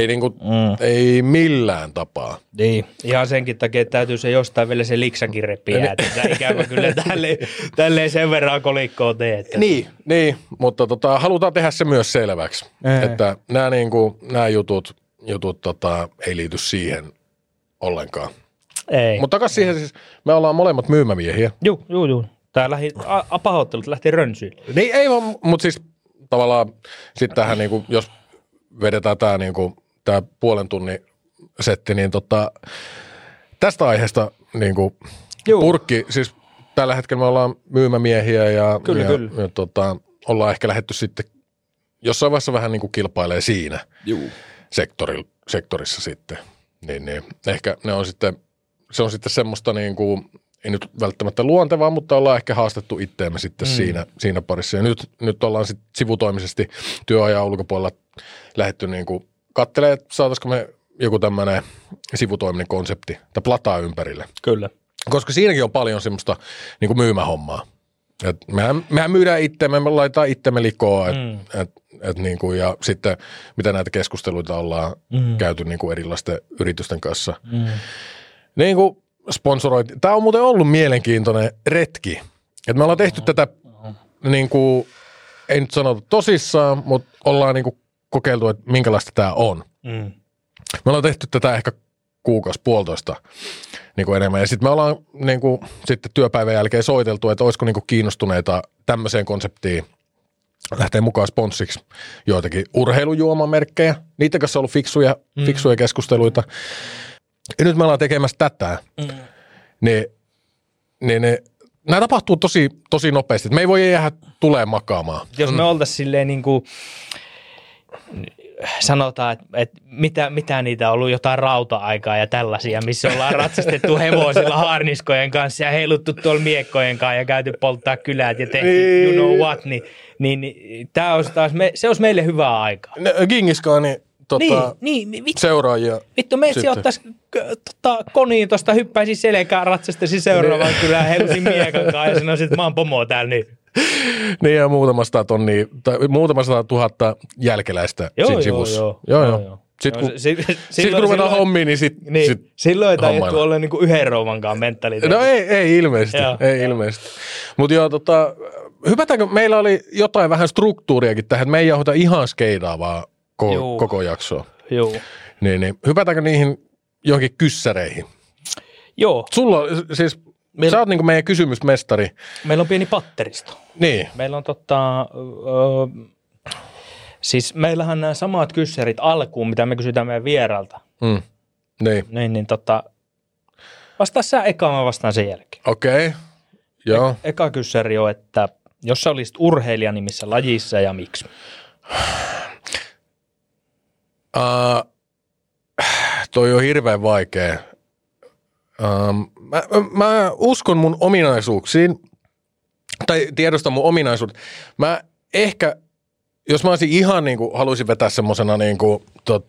Ei millään tapaa. Niin, ihan senkin takia, että täytyy se jostain vielä se liksakin repiä. Ikävä kyllä tälleen sen verran kolikkoa teet. Niin, mutta halutaan tehdä se myös selväksi, että nämä jutut ei liity siihen ollenkaan. Ei. Mutta takaisin siihen siis, me ollaan molemmat myymämiehiä. Juu. Tää pahoittelut lähti rönsyille. Niin ei vaan, mutta siis tavallaan sitten tähän niinku, jos vedetään tää niinku, tää puolen tunnin setti, niin tästä aiheesta niinku purkki, siis tällä hetkellä me ollaan myymämiehiä ja ollaan ehkä lähdetty sitten jossain vaiheessa vähän niinku kilpailee siinä sektorissa sitten. Niin. Ehkä se on sitten semmoista niinku, ei nyt välttämättä luontevaa, mutta ollaan ehkä haastettu itteemme sitten siinä parissa. Ja nyt ollaan sitten sivutoimisesti työajan ulkopuolella lähdetty niinku katselemaan, että saataisiko me joku tämmöinen sivutoiminen konsepti tai plataa ympärille. Kyllä. Koska siinäkin on paljon semmoista niinku myymähommaa. Et mehän myydään itseämme, me laitetaan itsemme likoon, niinku, ja sitten mitä näitä keskusteluita ollaan käyty niinku erilaisten yritysten kanssa. Niinku sponsorointi. Tämä on muuten ollut mielenkiintoinen retki. Et me ollaan tehty tätä, niinku, ei nyt sanota tosissaan, mutta ollaan niinku kokeiltu, että minkälaista tämä on. Me ollaan tehty tätä ehkä kuukausi-puolitoista niinku enemmän. Ja sitten me ollaan niinku, sitten työpäivän jälkeen soiteltu, että olisiko niinku kiinnostuneita tämmöiseen konseptiin lähtee mukaan sponssiksi joitakin urheilujuomamerkkejä. Niiden kanssa on ollut fiksuja keskusteluita. Ja nyt me ollaan tekemässä tätä. Nämä tapahtuu tosi nopeasti. Me ei voi jäädä tulemaan makaamaan. Jos me oltaisiin silleen niin kuin sanotaan, että mitä niitä on ollut, jotain rauta-aikaa ja tällaisia, missä ollaan ratsastettu hevosilla harniskojen kanssa ja heiluttu tuolla miekkojen kanssa ja käyty polttaa kylät ja tehty you know what, niin tämä olisi taas, se olisi meille hyvää aikaa. Gingiskaani seuraajia. Vittu, meitsi ottaisi koniin tuosta, hyppäisi selkään, ratsastasi seuraavaan kylään, heilusin miekan kanssa ja sanoisin, että mä oon pomo täällä nyt. Niin ja muutama sata tuhatta jälkeläistä siinä sivussa. Joo. Sitten kun ruvetaan hommiin, niin sitten silloin ei taidettu olla niinku yhden rouvankaan mentaliteetti. No ei ilmeisesti. Mutta joo, hypätäänkö, meillä oli jotain vähän struktuuriakin tähän, että me ei jauhota ihan skeidaavaa koko jaksoa. Joo. Niin, hypätäänkö niihin johonkin kyssäreihin? Joo. Sulla siis, sä oot niinku meidän kysymysmestari. Meillä on pieni patteristo. Niin. Meillä on siis meillähän nämä samat kyssärit alkuun, mitä me kysytään meidän vieralta. Niin, vastaa sä eka, mä vastaan sen jälkeen. Okei, joo. Eka kyssäri on, että jos sä olisit urheilija nimissä lajissa ja miksi? Toi on hirveän vaikea. Mä uskon mun ominaisuuksiin, tai tiedostan mun ominaisuudet. Mä ehkä, jos mä olisin ihan niinku, haluaisin vetää semmosena niinku,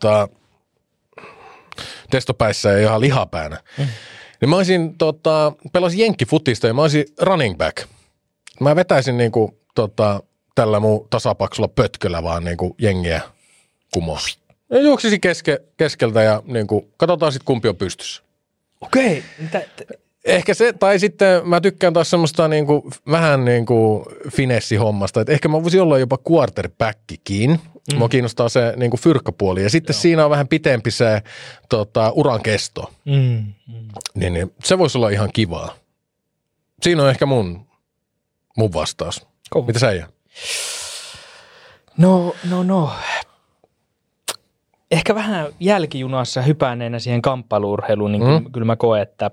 testopäissä ja ihan lihapäänä, niin mä olisin, pelasin jenkkifutista ja mä olisin running back. Mä vetäisin niinku, tällä mun tasapaksulla pötköllä vaan niinku jengiä kumoon. Ja juoksisi keskeltä ja niin kuin, katsotaan sitten kumpi on pystyssä. Okei. Ehkä se, tai sitten mä tykkään taas semmoista niinku, vähän niinku finessi-hommasta, että ehkä mä voisin olla jopa quarterbackikin. Mua kiinnostaa se niinku fyrkkapuoli ja sitten siinä on vähän pitempi se uran kesto. Niin, se voisi olla ihan kivaa. Siinä on ehkä mun vastaus. Mitä sä jää? No. Ehkä vähän jälkijunassa hypääneenä siihen kamppailu-urheiluun, niin kyllä mä koen, että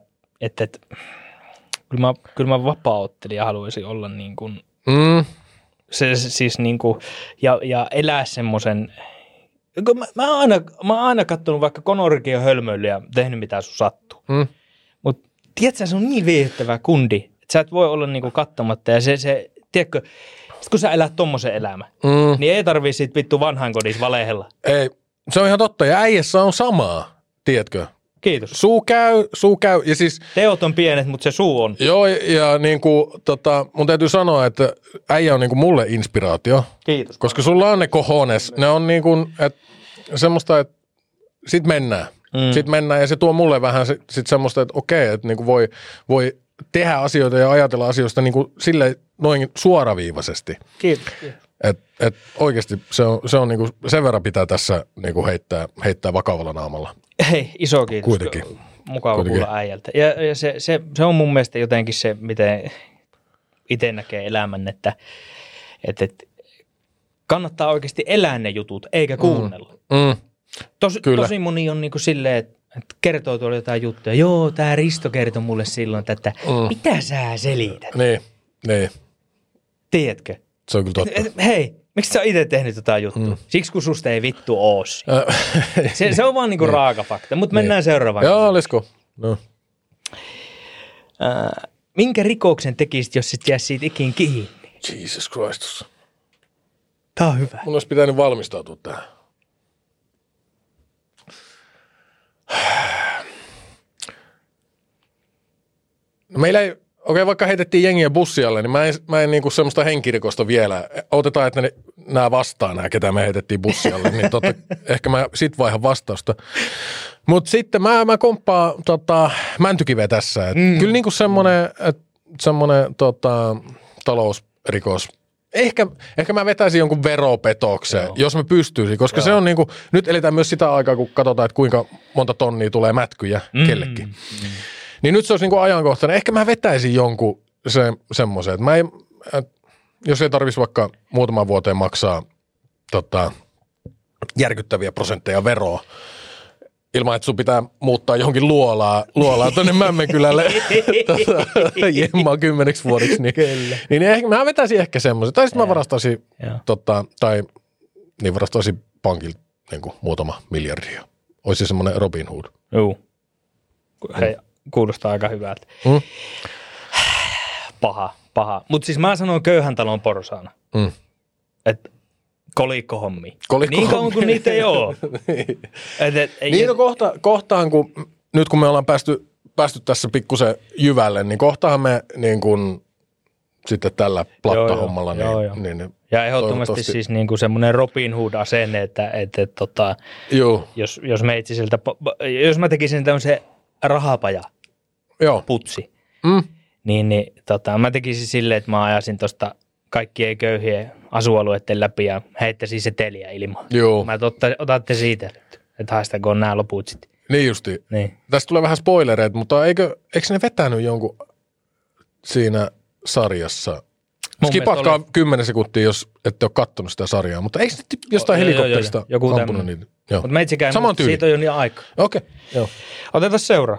kyllä mä vapaa-ottelija haluaisin olla niin kuin, siis niin kuin, ja elää semmoisen, mä oon aina kattonut vaikka Conorkin hölmöilyä ja tehnyt mitä sun sattuu. Mutta tiedätkö, se on niin viihdyttävä kundi, että sä et voi olla niin kuin katsomatta ja se tiedätkö, kun sä elät tommosen elämän, niin ei tarvii siitä vittu vanhainkodissa valehella. Ei, se on ihan totta ja äijässä on samaa, tiedätkö? Kiitos. Suu käy, ja siis... Teot on pienet, mutta se suu on. Joo, ja niinku, mun täytyy sanoa, että äijä on niinku mulle inspiraatio. Kiitos. Koska sulla on ne cojones, ne on niinku, että semmoista, että sit mennään. Sit mennään, ja se tuo mulle vähän sit semmoista, että okei, että niinku voi tehdä asioita ja ajatella asioista niinku silleen noin suoraviivaisesti. Kiitos. Et oikeasti se on niinku, sen verran pitää tässä niinku heittää vakavalla naamalla. Hei, iso kiitos. Kuitenkin. Mukava kuulla äijältä. Ja se on mun mielestä jotenkin se, miten itse näkee elämän, että kannattaa oikeasti elää ne jutut, eikä kuunnella. Tosi moni on niinku silleen, että kertoo tuolla jotain juttuja. Joo, tää Risto kertoi mulle silloin, että mitä sä selität? Niin. Tiedätkö? Se on kyllä totta. Hei, miksi sä oot itse tehnyt jotain juttua? Siksi kun susta ei vittu oo se on vaan niinku raaka fakta, mutta mennään seuraavaan. Joo, let's go. No. Minkä rikoksen tekisit, jos sit jäisi siitä ikin kiinni? Jesus Christus. Tää on hyvä. Mun olisi pitänyt valmistautua tähän. No meillä ei, vaikka heitettiin jengiä bussialle, niin mä en niinku semmoista henkirikosta vielä. Otetaan, että nämä vastaan, nämä ketä me heitettiin bussialle, niin ehkä mä sit vaihan vastausta. Mutta sitten mä komppaan Mäntykiveä tässä. Kyllä niinku semmoinen talousrikos. Ehkä mä vetäisin jonkun veropetoksen, jos mä pystyisin, koska se on niinku, nyt eletään myös sitä aikaa, kun katsotaan, että kuinka monta tonnia tulee mätkyjä kellekin. Niin nyt se olisi niinku ajankohtainen. Ehkä mä vetäisin jonkun semmoisen, että jos ei tarvitsisi vaikka muutaman vuoteen maksaa järkyttäviä prosentteja veroa, ilman että sun pitää muuttaa johonkin luolaa tuonne Mämmenkylälle jemmaa 10 vuodeksi. Niin ehkä, mä vetäisin ehkä semmoisen. Tai sitten mä varastaisin, varastaisin pankilta niin kuin muutama miljardia. Olisi semmoinen Robin Hood. Joo. Hei, kuulostaa aika hyvältä. Paha. Mutta siis mä sanon köyhän talon porsaana. Että kolikkohommi. Niin kauan kuin niitä ei ole. Niin kohtaan, nyt kun me ollaan päästy tässä pikkusen jyvälle, niin kohtahan me niin kuin sitten tällä plattahommalla. Niin ja ehdottomasti siis niin kuin semmoinen Robin Hood-asenne, että jos mä tekisin tämmöisen rahapaja putsi, niin mä tekisin silleen, että mä ajasin tuosta kaikkien köyhien asualueiden läpi ja heittäisin seteliä ilmaan. Mä otatte siitä, että haistakoon nämä loput sitten. Niin justi. Niin. Tästä tulee vähän spoilereita, mutta eikö ne vetänyt jonkun siinä sarjassa? Skipatkaa 10 sekuntia, jos ette ole kattonut sitä sarjaa, mutta eikö ne jostain helikopterista ampunut niitä? Mutta meitsikään, siitä on jo niin aika. Okei. Joo. Otetaan seuraa.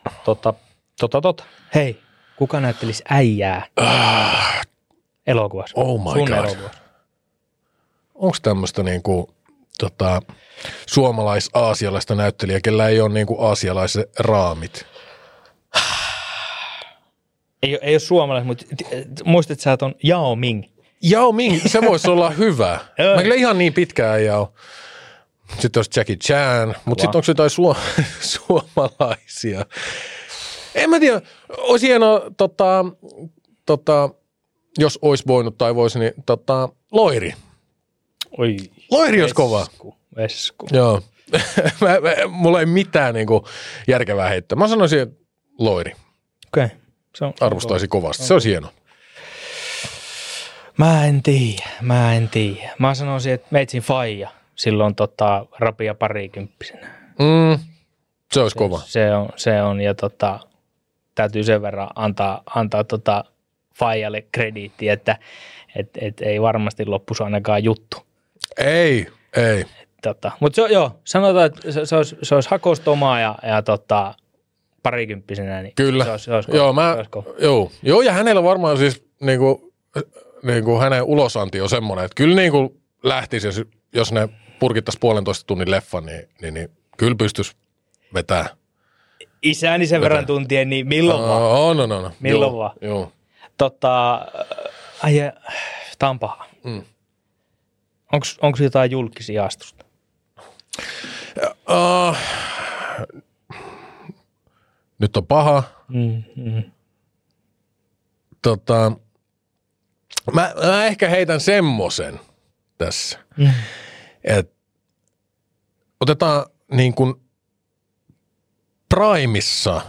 Hei, kuka näyttelisi äijää elokuvassa? Oh my God. Elokuvassa. Onko tämmöistä niinku suomalais-aasialaista näyttelijää, kellä ei ole niinku aasialaiset raamit? Ei ole suomalais, mutta muistat sä, että on Yao Ming. Yao Ming, se voisi olla hyvä. Mä kyllä ihan niin pitkään ei ole. Sitten olisi Jackie Chan, mutta sitten onko jotain suomalaisia? En mä tiedä, olisi hienoa, jos olisi voinut tai voisi, niin Loiri. Oi. Loiri olisi kova. vesku. Joo. Mulla ei mitään niinku järkevää heittää. Mä sanoisin, että loiri. Okei. Arvostaisi kovasti. Se olisi hieno. Mä en tiedä. Mä sanoisin, että meitsin faija silloin rapia parikymppisenä. Se olisi kova. Se on ja täytyy sen verran antaa faijalle krediittiä, että ei varmasti loppuisi ainakaan juttu. Ei. Mutta sanotaan, että se olisi Hakostomaa ja parikymppisenä. Niin kyllä. Se olisi Joo, ja hänellä varmaan siis niinku hänen ulosanti on semmoinen, että kyllä niinku lähtisi, jos ne purkittaisi 1,5 tunnin leffan, niin kyllä pystyisi vetämään. Isäni sen verran tuntien, niin milloin vaan? No. Milloin vaan? Joo. Tää on paha. Onko jotain julkisia astusta? Nyt on paha. Mä ehkä heitän semmosen tässä. Et otetaan niin kuin Primessa.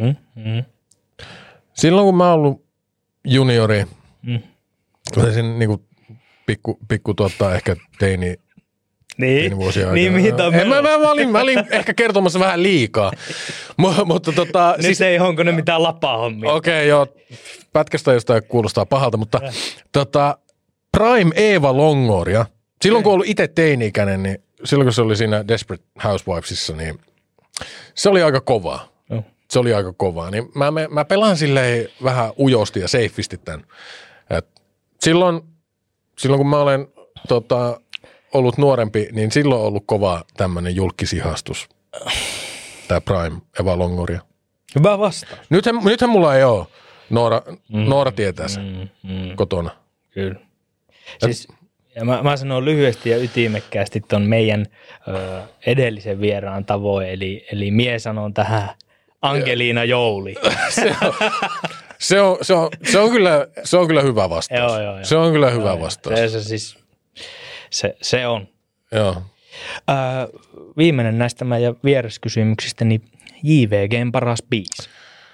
Silloin kun mä oon ollut juniori, otesin niin kuin pikku ehkä teinivuosia niin mihin mä olin ehkä kertomassa vähän liikaa. Mutta nyt siis, ei Honkonen mitään lapaa-hommia. Okei, joo. Pätkästä jostain kuulostaa pahalta, mutta Prime Eva Longoria, silloin kun ollut itse teini-ikäinen, niin silloin kun se oli siinä Desperate Housewivesissa, niin se oli aika kovaa. Se oli aika kovaa. Niin mä pelaan silleen vähän ujosti ja safeisti tämän. Silloin kun mä olen ollut nuorempi, niin silloin on ollut kova tämmöinen julkisihastus. Tää Prime Eva Longoria. Hyvä vastaus. Nythän mulla ei ole. Noora tietää sen kotona. Kyllä. Siis, ja mä sanon lyhyesti ja ytimekkäästi ton meidän edellisen vieraan tavoin, eli mie sanon tähän Angelina Jolie. Se on kyllä hyvä vastaus. Joo. Se on kyllä hyvä vastaus. Se on. Joo. Viimeinen näistä meidän vieraskysymyksistä, niin JVG:n paras biisi.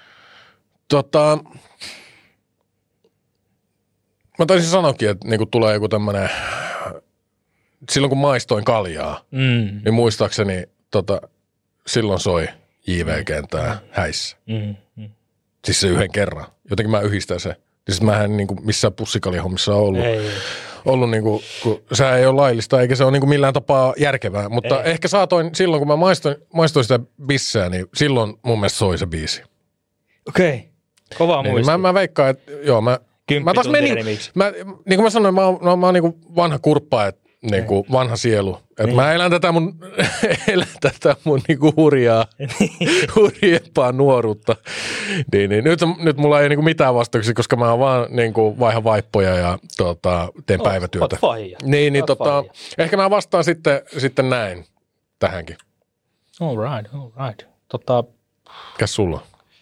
Mä taisin sanoakin, että niinku tulee joku tämmönen, silloin kun maistoin kaljaa, niin muistaakseni silloin soi JVG:n tää Häissä. Siis se yhden kerran. Jotenkin mä yhdistän se. Siis mähän niinku missään pussikalihommissa on ollut niinku, kun se ei ole laillista eikä se ole niinku millään tapaa järkevää. Mutta ehkä saatoin silloin, kun mä maistoin sitä bissää, niin silloin mun mielestä soi se biisi. Okei. Kova muisti. Mä veikkaan, että joo, mä taas menin, niin kuin mä sanoin, mä oon niinku vanha kurppa, että niinku vanha sielu. Että mä elän tätä mun niinku hurjempaa nuoruutta. Niin, nyt mulla ei niinku mitään vastauksia, koska mä vaan niinku vaihan vaippoja ja teen päivätyötä. Niin, ehkä mä vastaan sitten näin tähänkin. All right. Mikäs sulla?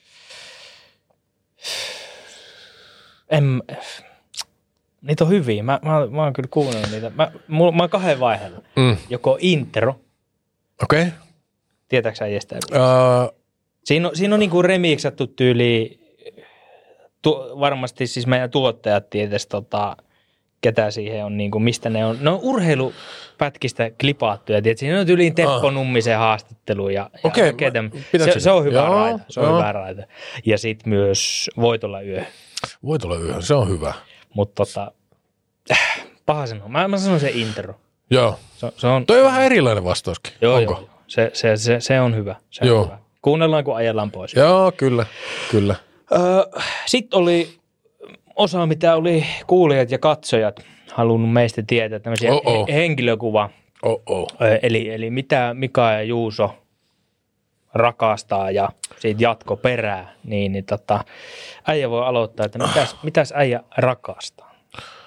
Niitä on hyviä. Mä oon kyllä kuunnellut niitä. Mä oon kahden vaiheella. Joko intro. Okei. Tietääkö sä jästää? Siinä on niinku remiksattu tyyli. Varmasti siis meidän tuottajat tietäisi ketä siihen on, niinku, mistä ne on. Ne on urheilupätkistä klipaattuja. Siinä on tyyliin Teppo Nummisen haastattelu. Se on hyvä raita. Se on hyvä raita. Ja sitten myös Voitolla yö. Voitolla yö, se on hyvä. Mutta paha sanoa. Mä sanon se intro. Joo. Se on, toi on vähän erilainen vastauskin. Joo. Se on hyvä. Se on hyvä. Kuunnellaan, kun ajellaan pois. Joo, kyllä. Sitten oli osa, mitä oli kuulijat ja katsojat halunnut meistä tietää, tämmöisiä henkilökuva. Eli mitä Mika ja Juuso rakastaa ja siitä jatko perää, niin äijä voi aloittaa, että mitäs äijä rakastaa?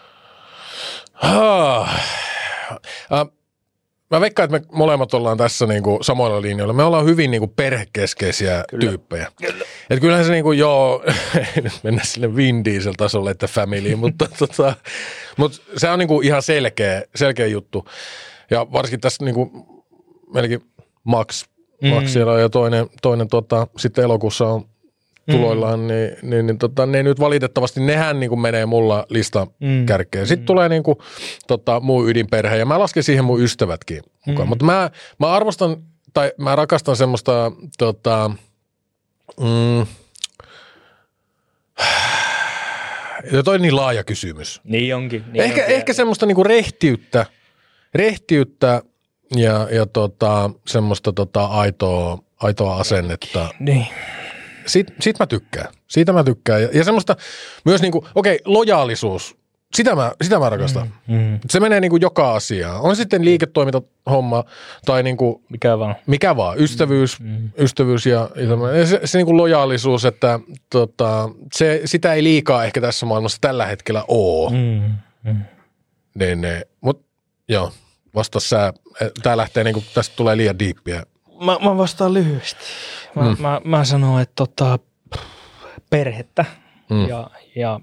Mä veikkaan, että me molemmat ollaan tässä niinku samoilla linjoilla. Me ollaan hyvin niinku perhekeskeisiä tyyppejä. Kyllä. Et kyllähän se niinku nyt mennään sille Vin Diesel-tasolle, että family, mutta se on niinku ihan selkeä juttu. Ja varsinkin tässä niin kuin melkein Max siellä ja toinen sitten elokuussa on tuloillaan, niin ne nyt valitettavasti, nehän niin kuin menee mulla listan kärkeen. Sitten tulee niin kuin, muu ydinperhe ja mä lasken siihen mun ystävätkin mukaan. Mutta mä arvostan tai mä rakastan semmoista ja toi on niin laaja kysymys. Niin onkin. Ehkä semmoista niinku rehtiyttä ja semmoista aitoa asennetta. Niin. Siitä mä tykkään. Ja semmoista myös niinku, lojaalisuus. Sitä mä rakastan. Se menee niinku joka asiaan. On sitten liiketoimintahomma tai niinku mikä vaan. Ystävyys ja se niinku lojaalisuus, että sitä ei liikaa ehkä tässä maailmassa tällä hetkellä oo. Mut joo, vasta sä. Tää lähtee niinku, tästä tulee liian diippiä. Mä vastaan lyhyesti. Mä sanon, että perhettä ja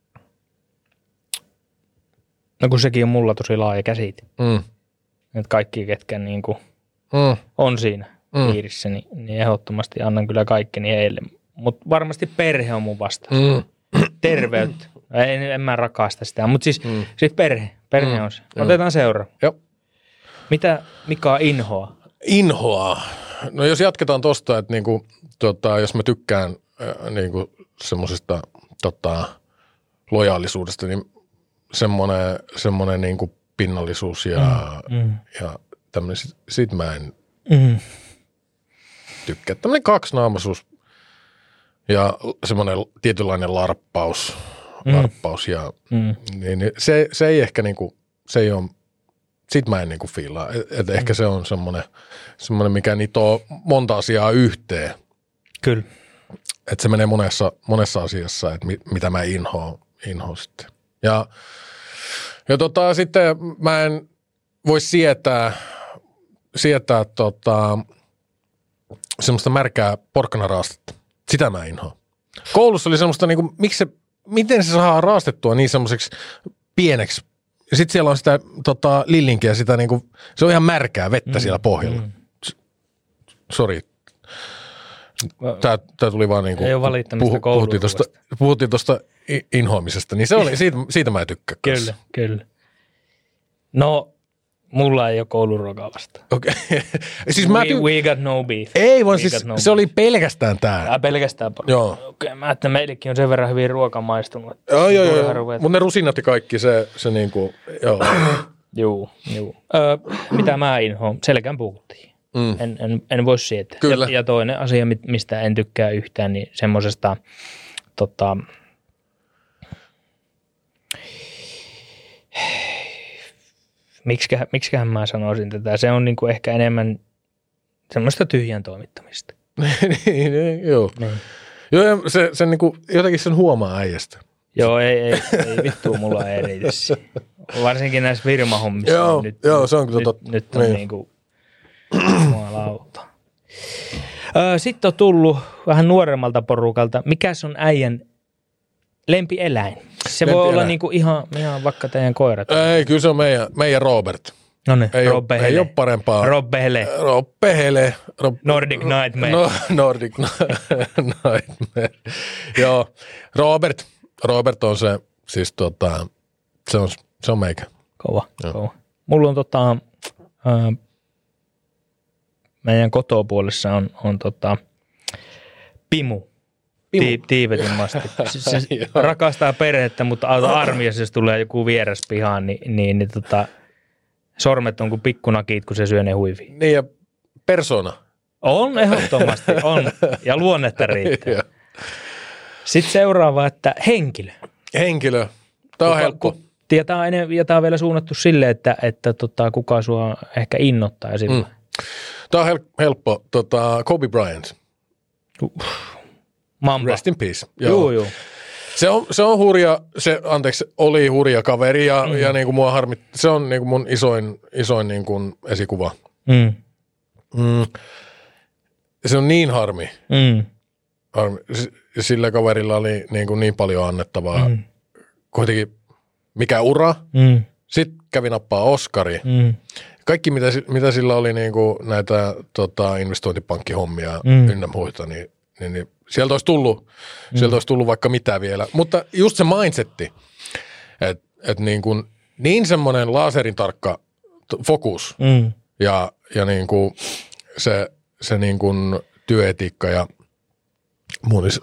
no kun sekin on mulla tosi laaja käsite. Että kaikki, ketkä niinku on siinä piirissä, niin ehdottomasti annan kyllä kaikkeni heille. Mutta varmasti perhe on mun vastaus. Terveyttä. En mä rakasta sitä, mutta siis perhe on se. Otetaan seuraava. Joo. Mitä Mika inhoaa? Inhoaa? No jos jatketaan tosta, että niinku, jos mä tykkään niinku semmosesta lojaalisuudesta, niin semmoinen niinku pinnallisuus ja tämmöinen, sit mä en tykkää. Tämmöinen kaksinaamaisuus ja semmoinen tietynlainen larppaus ja niin se ei ehkä niinku, se ei ole, sit mä en niinku fiilaa. Että ehkä se on semmoinen, mikä nitoo monta asiaa yhteen. Kyllä. Että se menee monessa asiassa, että mitä mä inhoan sitten. Ja sitten mä en voi sietää semmoista märkää porkkanaraastetta. Sitä mä inhoan. Koulussa oli semmoista niinku, miten se saa raastettua niin semmoiseksi pieneksi. Ja sitten siellä on sitä lillinkiä, sitä niinku, se on ihan märkää vettä siellä pohjalla. Sori. Tää tuli vaan niinku, ei ole valittamista puhuttiin tuosta inhoamisesta, niin se oli, siitä mä en tykkää. Kyllä. No, mulla ei ole kouluruokaa vastaan. Okei. Siis we got no beef. Ei vaan siis, se oli pelkästään tää. Pelkästään porukka. Joo. Okei, mä ajattelin, meillekin on sen verran hyvin ruoka maistunut. Joo. Mutta ne rusinat ja kaikki, se niinku, joo. Juu. Mitä mä inhoan? Selkään puhuttiin. En voi sietää. Ja toinen asia, mistä en tykkää yhtään, niin semmosesta miksiköhän mä sanoisin tätä? Se on niinku ehkä enemmän semmoista tyhjän toimittamista. Joo. Niin. Joo, se niinku, jotenkin sen huomaa äijästä. Joo, ei vittu mulla ei riitä. Varsinkin näissä firmahommissa. Joo, se on kyllä totta. Nyt on niinku jumalauta. Sitten on tullut vähän nuoremmalta porukalta. Mikäs on äijän lempieläin? Se voi olla niinku ihan vaikka teidän koirat. Ei, kyllä se on meidän Robert. No niin, ei ole parempaa. Robbehele. Nordic Nightmare. Nordic Nightmare. Joo, Robert on se, siis se on meikä. Kova. Mulla on meidän kotopuolessa on Pimu. Tiivetin masti. Se rakastaa perhettä, mutta armiassa, jos tulee joku vieras pihaan, niin sormet on kuin pikkunakit, kun se syö ne huiviin. Niin ja persona. On ehdottomasti, on. Ja luonnetta riittää. Sitten seuraava, että henkilö. Tämä on helppo. Ja tämä on vielä suunnattu sille, että kuka sua ehkä innoittaa ja sillä. Tämä on helppo. Kobe Bryant. Mamba. Rest in peace. Joo. Se on hurja, oli hurja kaveri ja niinku mua se on niinku mun isoin niinku esikuva. Se on niin harmi. Sillä kaverilla oli niin paljon annettavaa. Kuitenkin mikä ura. Sitten kävi nappaa Oskari. kaikki mitä sillä oli niin kuin näitä investointipankkihommia ynnä muita, niin sieltä olisi tullut vaikka mitä vielä. Mutta just se mindsetti, että niin semmoinen laserin tarkka fokus ja niin kuin se niin kuin työetiikka ja muu, niin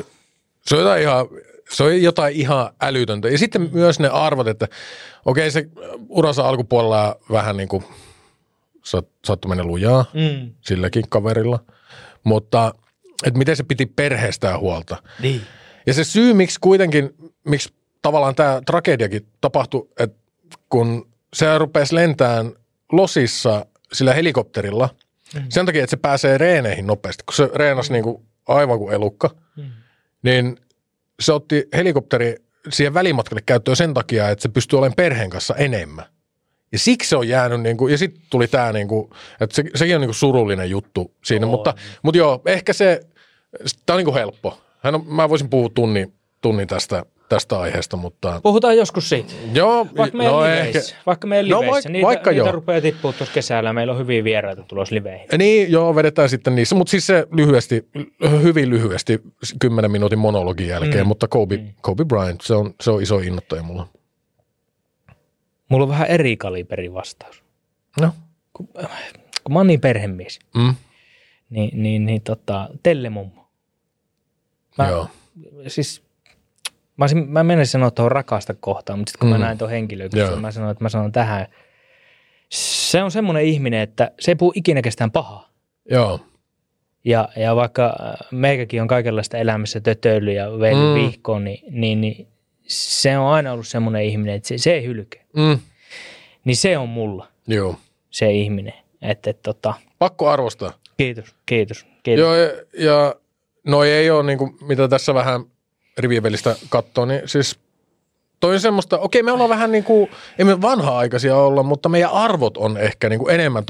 se on jotain ihan älytöntä. Ja sitten myös ne arvot, että okei, se uransa alkupuolella vähän niin kuin saattoi mennä lujaa silläkin kaverilla, mutta että miten se piti perheestään huolta. Niin. Ja se syy, miksi tavallaan tämä tragediakin tapahtui, että kun se rupesi lentämään losissa sillä helikopterilla, sen takia, että se pääsee reeneihin nopeasti, kun se reenasi niin kuin aivan kuin elukka, niin se otti helikopteri siihen välimatkalle käyttöön sen takia, että se pystyy olemaan perheen kanssa enemmän. Ja siksi se on jäänyt, niin kuin, ja sitten tuli tämä, niin kuin, että sekin on niin kuin surullinen juttu siinä, mutta joo, ehkä tämä on niin kuin helppo. Mä voisin puhua tunnin tästä aiheesta, mutta... Puhutaan joskus siitä. Joo, vaikka meidän liveissä. Niitä rupeaa tippua tuossa kesällä. Meillä on hyviä vieraita tulossa liveihin. Niin, joo, vedetään sitten niissä. Mutta siis se hyvin lyhyesti 10 minuutin monologin jälkeen, mutta Kobe Bryant, se on iso innoittaja mulla. Mulla on vähän eri kaliberin vastaus. No? Kun mä oon niin perhemies, niin tellemummo. Joo. Siis... Mä menisin sanoa tuohon rakasta kohtaan, mutta sitten kun mä näin tuon henkilöön, mä sanoin, että mä sanon tähän. Se on semmoinen ihminen, että se ei puhu ikinä kestään pahaa. Joo. Ja vaikka meikäkin on kaikenlaista elämässä tötöily ja vihkoon, niin se on aina ollut semmoinen ihminen, että se ei hylkeä. Niin se on mulla. Joo. Se ihminen. Pakko arvostaa. Kiitos. Joo, ja noi ei ole niinku, mitä tässä vähän rivien välistä katsoo, niin siis toi on semmoista, okei, me ollaan vähän niin kuin, ei me vanha-aikaisia olla, mutta meidän arvot on ehkä niin kuin enemmän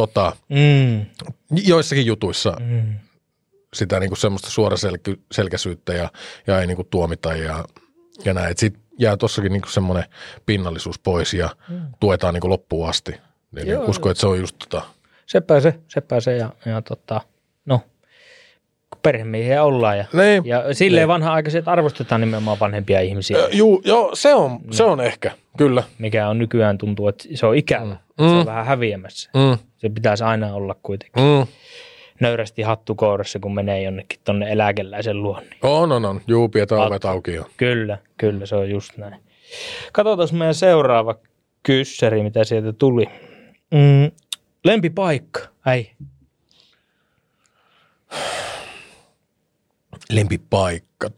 joissakin jutuissa sitä niin kuin semmoista suoraselkäisyyttä ja ei niin kuin tuomita ja näin. Sitten jää tossakin niin kuin semmoinen pinnallisuus pois ja tuetaan niin kuin loppuun asti. Niin uskon, että se on just Se pääsee ja no. Perhemiehiä ollaan ja silleen vanha-aikaiset arvostetaan nimenomaan vanhempia ihmisiä. Joo, se on ehkä, kyllä. Mikä on nykyään tuntuu, että se on ikävä, se on vähän häviämässä. Se pitäisi aina olla kuitenkin nöyrästi hattukourassa, kun menee jonnekin tonne eläkeläisen luon. On. Juu, pidetään ovet auki jo. Kyllä, se on just näin. Katsotaan meidän seuraava kyssäri, mitä sieltä tuli. Lempipaikka, Lempipaikka,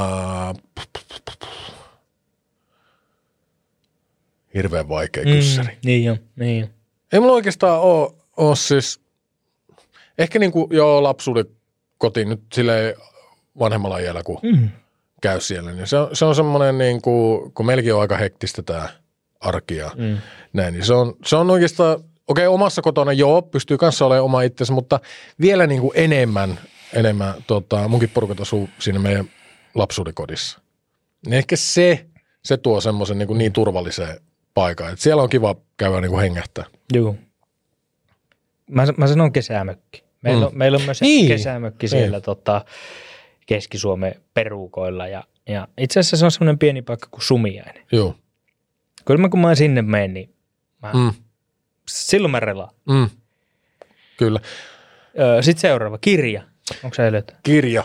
hirveän vaikea kyssäri. Niin jo. Ei mulla oikeastaan ole siis, ehkä niin kuin lapsuuden kotiin nyt silleen vanhemmalla iällä, kun käy siellä, niin se on semmoinen niin kuin, kun meilläkin on aika hektistä tämä arki ja näin, niin se on oikeastaan, okei, omassa kotona pystyy kanssa olemaan oma itsensä, mutta vielä niin kuin enemmän munkin porukat asuu siinä meidän lapsuuden kodissa. Niin ehkä se tuo semmoisen niin turvalliseen paikan, että siellä on kiva käydä niin kuin hengähtää. Joo. Mä sanon kesämökki. Meillä on myös kesämökki siellä Keski-Suomen perukoilla ja itse asiassa se on semmoinen pieni paikka kuin Sumiainen. Joo. Kyllä kun mä sinne menen, niin silloin mä relaan. Kyllä. Sitten seuraava, kirja. Onko se löytää? Kirja.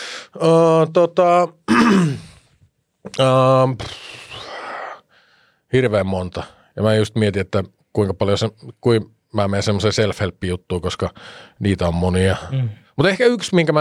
Hirveän monta. Ja mä just mietin, että kuinka paljon mä menen semmoiseen self-help-juttuun, koska niitä on monia. Mutta ehkä yksi, minkä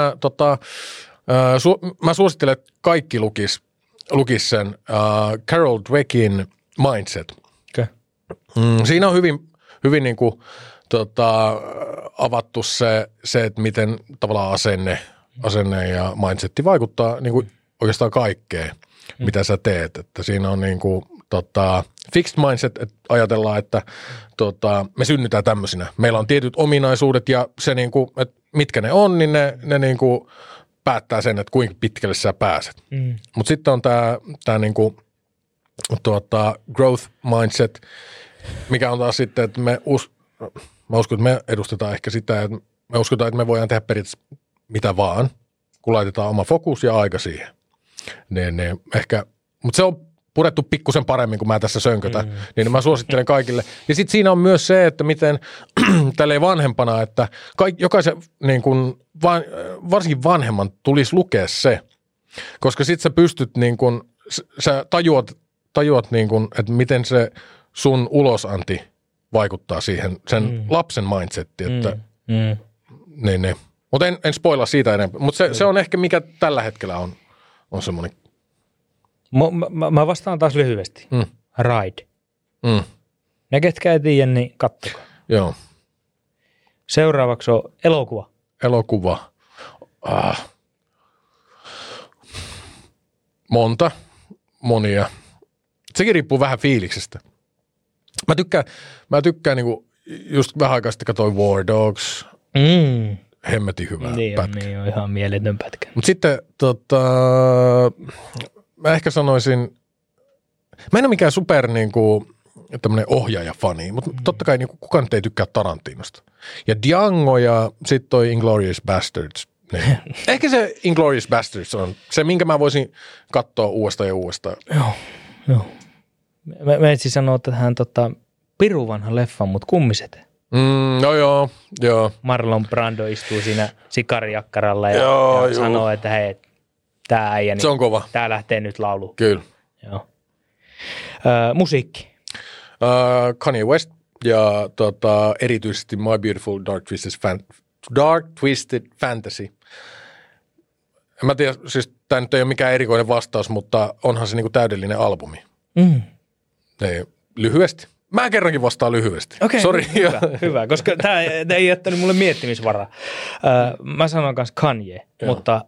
mä suosittelen, että kaikki lukis sen Carol Dweckin Mindset. Okay. Siinä on hyvin niin kuin, avattu se, että miten tavallaan asenne ja mindsetti vaikuttaa niin kuin oikeastaan kaikkeen, mitä sä teet. Että siinä on niin kuin, fixed mindset, että ajatellaan, että me synnytään tämmöisinä. Meillä on tietyt ominaisuudet ja se, niin kuin, että mitkä ne on, niin ne niin kuin päättää sen, että kuinka pitkälle sä pääset. Mutta sitten on tämä niin kuin, growth mindset, mikä on taas sitten, että mä uskon, että me edustetaan ehkä sitä, että me uskotaan, että me voidaan tehdä periaatteessa mitä vaan, kun laitetaan oma fokus ja aika siihen. Ehkä, mutta se on purettu pikkusen paremmin, kun mä tässä sönkötän, niin mä suosittelen kaikille. Ja sitten siinä on myös se, että miten tälleen vanhempana, että jokaisen, niin kun, varsinkin vanhemman, tulisi lukea se, koska sitten sä pystyt, niin kun, sä tajuat niin kun, että miten se sun ulosanti vaikuttaa siihen, sen lapsen mindsettiin, että niin. Mutta en spoilaa siitä enempää, mutta se on ehkä mikä tällä hetkellä on semmoinen. Mä vastaan taas lyhyesti. Ride. Ne, ketkä ei tiedä, niin kattokaa. Joo. Seuraavaksi on elokuva. Monia. Sekin riippuu vähän fiiliksestä. Mä tykkään niinku, just vähän aikaa sitten katsoin War Dogs. Hemmetin hyvä pätkä. Niin on ihan mieletön pätkä. Mutta sitten mä ehkä sanoisin, mä en ole mikään super niinku tämmönen ohjaajafani, mutta totta kai niinku kukaan ei tykkää Tarantinosta. Ja Django ja sitten toi Inglourious Basterds. Niin. Ehkä se Inglourious Basterds on se, minkä mä voisin katsoa uudestaan ja uudestaan. Joo. Mä etsin sanoa tähän piru vanha leffa, mutta kummiset. No joo. Marlon Brando istuu siinä sikarijakkaralla ja sanoo, että hei, tää äijä, se on kova. Tää lähtee nyt lauluun. Kyllä. Joo. Musiikki. Kanye West ja erityisesti My Beautiful Dark Twisted Fantasy. En mä tiedä, siis tää nyt ei ole mikään erikoinen vastaus, mutta onhan se niinku täydellinen albumi. Lyhyesti. Mä kerrankin vastaan lyhyesti. Okei, Sori. Hyvä, koska tämä ei jättänyt mulle miettimisvaraa. Mä sanon kanssa Kanye, mutta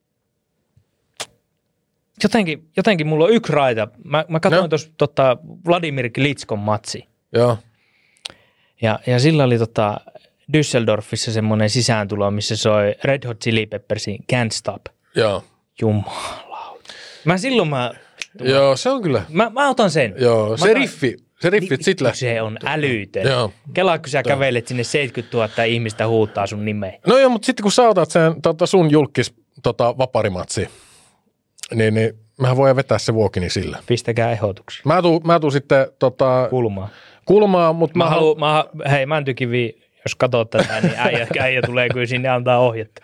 jotenkin mulla on yksi raita. Mä katsoin tuossa Vladimir Klitschkon matsi. Joo. Ja sillä oli Düsseldorfissa semmoinen sisääntulo, missä soi Red Hot Chili Peppersin Can't Stop. Joo. Jumalauta. Joo, se on kyllä. Mä otan sen. Joo, se riffi, sit lähtee. Se on älytön. Kelaa, kun sä kävelet sinne 70 000 ihmistä huutaa sun nimeä. No joo, mutta sitten kun sä otat sen sun julkis vaparimatsi, niin mehän voidaan vetää se vuokini sillä. Pistäkää ehdotuksia. Mä tuun sitten kulmaa, mutta Mäntykivi, jos katsot tätä, niin äijä tulee kyllä sinne antaa ohjetta.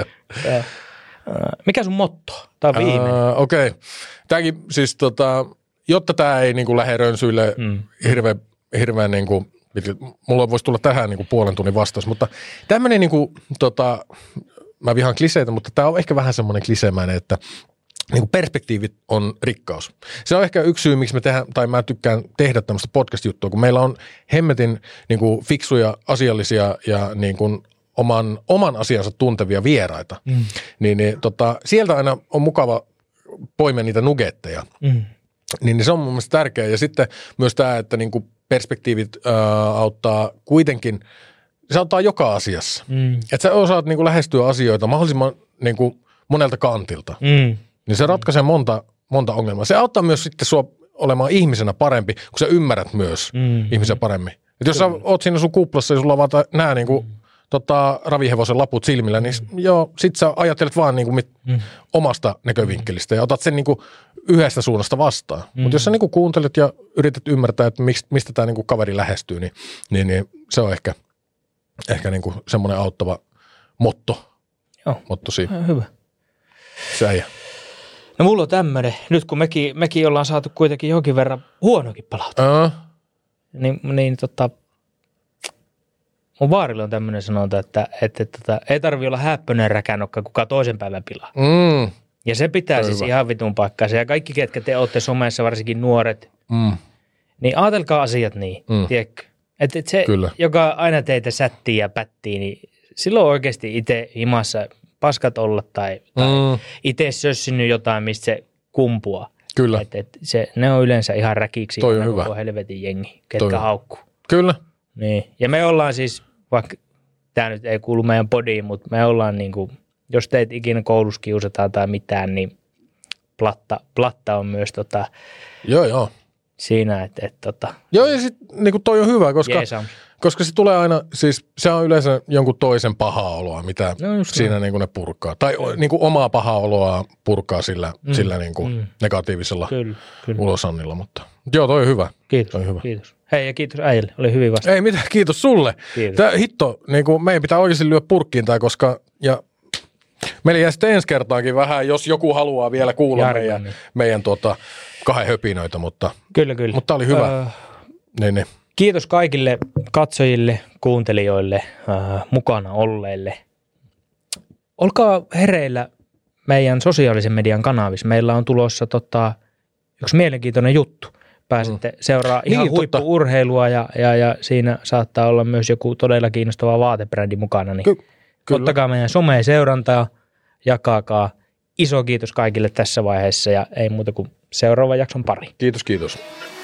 Mikä sun motto? Tämä on viimeinen. Okei. Tämäkin siis jotta tämä ei niinku lähde rönsyille hirveän niinku, mulla voisi tulla tähän niinku puolen tunnin vastaus, mutta tämmöinen niinku mä vihaan kliseitä, mutta tämä on ehkä vähän semmoinen kliseemäinen, että niinku perspektiivit on rikkaus. Se on ehkä yksi syy, miksi mä tykkään tehdä tämmöistä podcast-juttua, kun meillä on hemmetin niinku fiksuja, asiallisia ja niinku oman asiansa tuntevia vieraita. Niin sieltä aina on mukava poimia niitä nugetteja. Niin se on mun mielestä tärkeää. Ja sitten myös tämä, että niinku perspektiivit auttaa kuitenkin, se auttaa joka asiassa. Että sä osaat niinku lähestyä asioita mahdollisimman niinku monelta kantilta. Niin se ratkaisee monta ongelmaa. Se auttaa myös sitten sua olemaan ihmisenä parempi, kun sä ymmärrät myös ihmisen paremmin. Et jos sä oot siinä sun kuplassa ja sulla on vaan nää niinku ravihevosen laput silmillä, niin joo, sit sä ajattelet vaan niinku omasta näkövinkkelistä ja otat sen niinku yhdestä suunnasta vastaan. Mutta jos sä niinku kuuntelet ja yrität ymmärtää, että mistä tää niinku kaveri lähestyy, niin se on ehkä niinku semmoinen auttava motto. Joo, motto siinä. Hyvä. Säijä. No mulla on tämmöinen, nyt kun mekin ollaan saatu kuitenkin jonkin verran huonokin palautetta, niin mun vaarilla on tämmöinen sanonta, että ei tarvitse olla häppöinen räkänokka, kuka toisen päivän pilaa. Ja se pitää siis ihan vitun paikkaansa. Ja kaikki, ketkä te olette somessa, varsinkin nuoret, niin ajatelkaa asiat niin, tiedätkö? Että se, kyllä, joka aina teitä sättii ja pättii, niin silloin oikeasti itse himassa paskat olla tai itse sössinyt jotain, mistä se kumpuaa. Kyllä. Ne on yleensä ihan räkiksi. Toi on hyvä. Koko helvetin jengi, ketkä haukkuu. Kyllä. Niin. Ja me ollaan siis, vaikka tämä nyt ei kuulu meidän podiin, mutta me ollaan niinku, jos teet ikinä koulussa kiusataan tai mitään, niin platta on myös Joo. siinä, että Joo, ja sitten niinku toi on hyvä, koska Koska se tulee aina, siis se on yleensä jonkun toisen pahaa oloa, mitä siinä niin kuin ne purkaa. Tai niin kuin omaa pahaa oloa purkaa sillä niin kuin negatiivisella ulosannilla. Mutta joo, toi on hyvä. Kiitos. Toi on hyvä. Kiitos. Hei ja kiitos äijälle, oli hyvin vasta. Ei mitään, kiitos sulle. Kiitos. Tää hitto, niin kuin meidän pitää oikeasti lyödä purkkiin tää, koska meillä jää sitten ensi kertaankin vähän, jos joku haluaa vielä kuulla meidän kahden höpinöitä, mutta Kyllä. Mutta tää oli hyvä. Niin. Kiitos kaikille katsojille, kuuntelijoille, mukana olleille. Olkaa hereillä meidän sosiaalisen median kanavissa. Meillä on tulossa yksi mielenkiintoinen juttu. Pääsette seuraa ihan huippu-urheilua ja siinä saattaa olla myös joku todella kiinnostava vaatebrändi mukana. Niin ottakaa meidän someen seurantaa, jakaakaa. Iso kiitos kaikille tässä vaiheessa ja ei muuta kuin seuraavan jakson pari. Kiitos.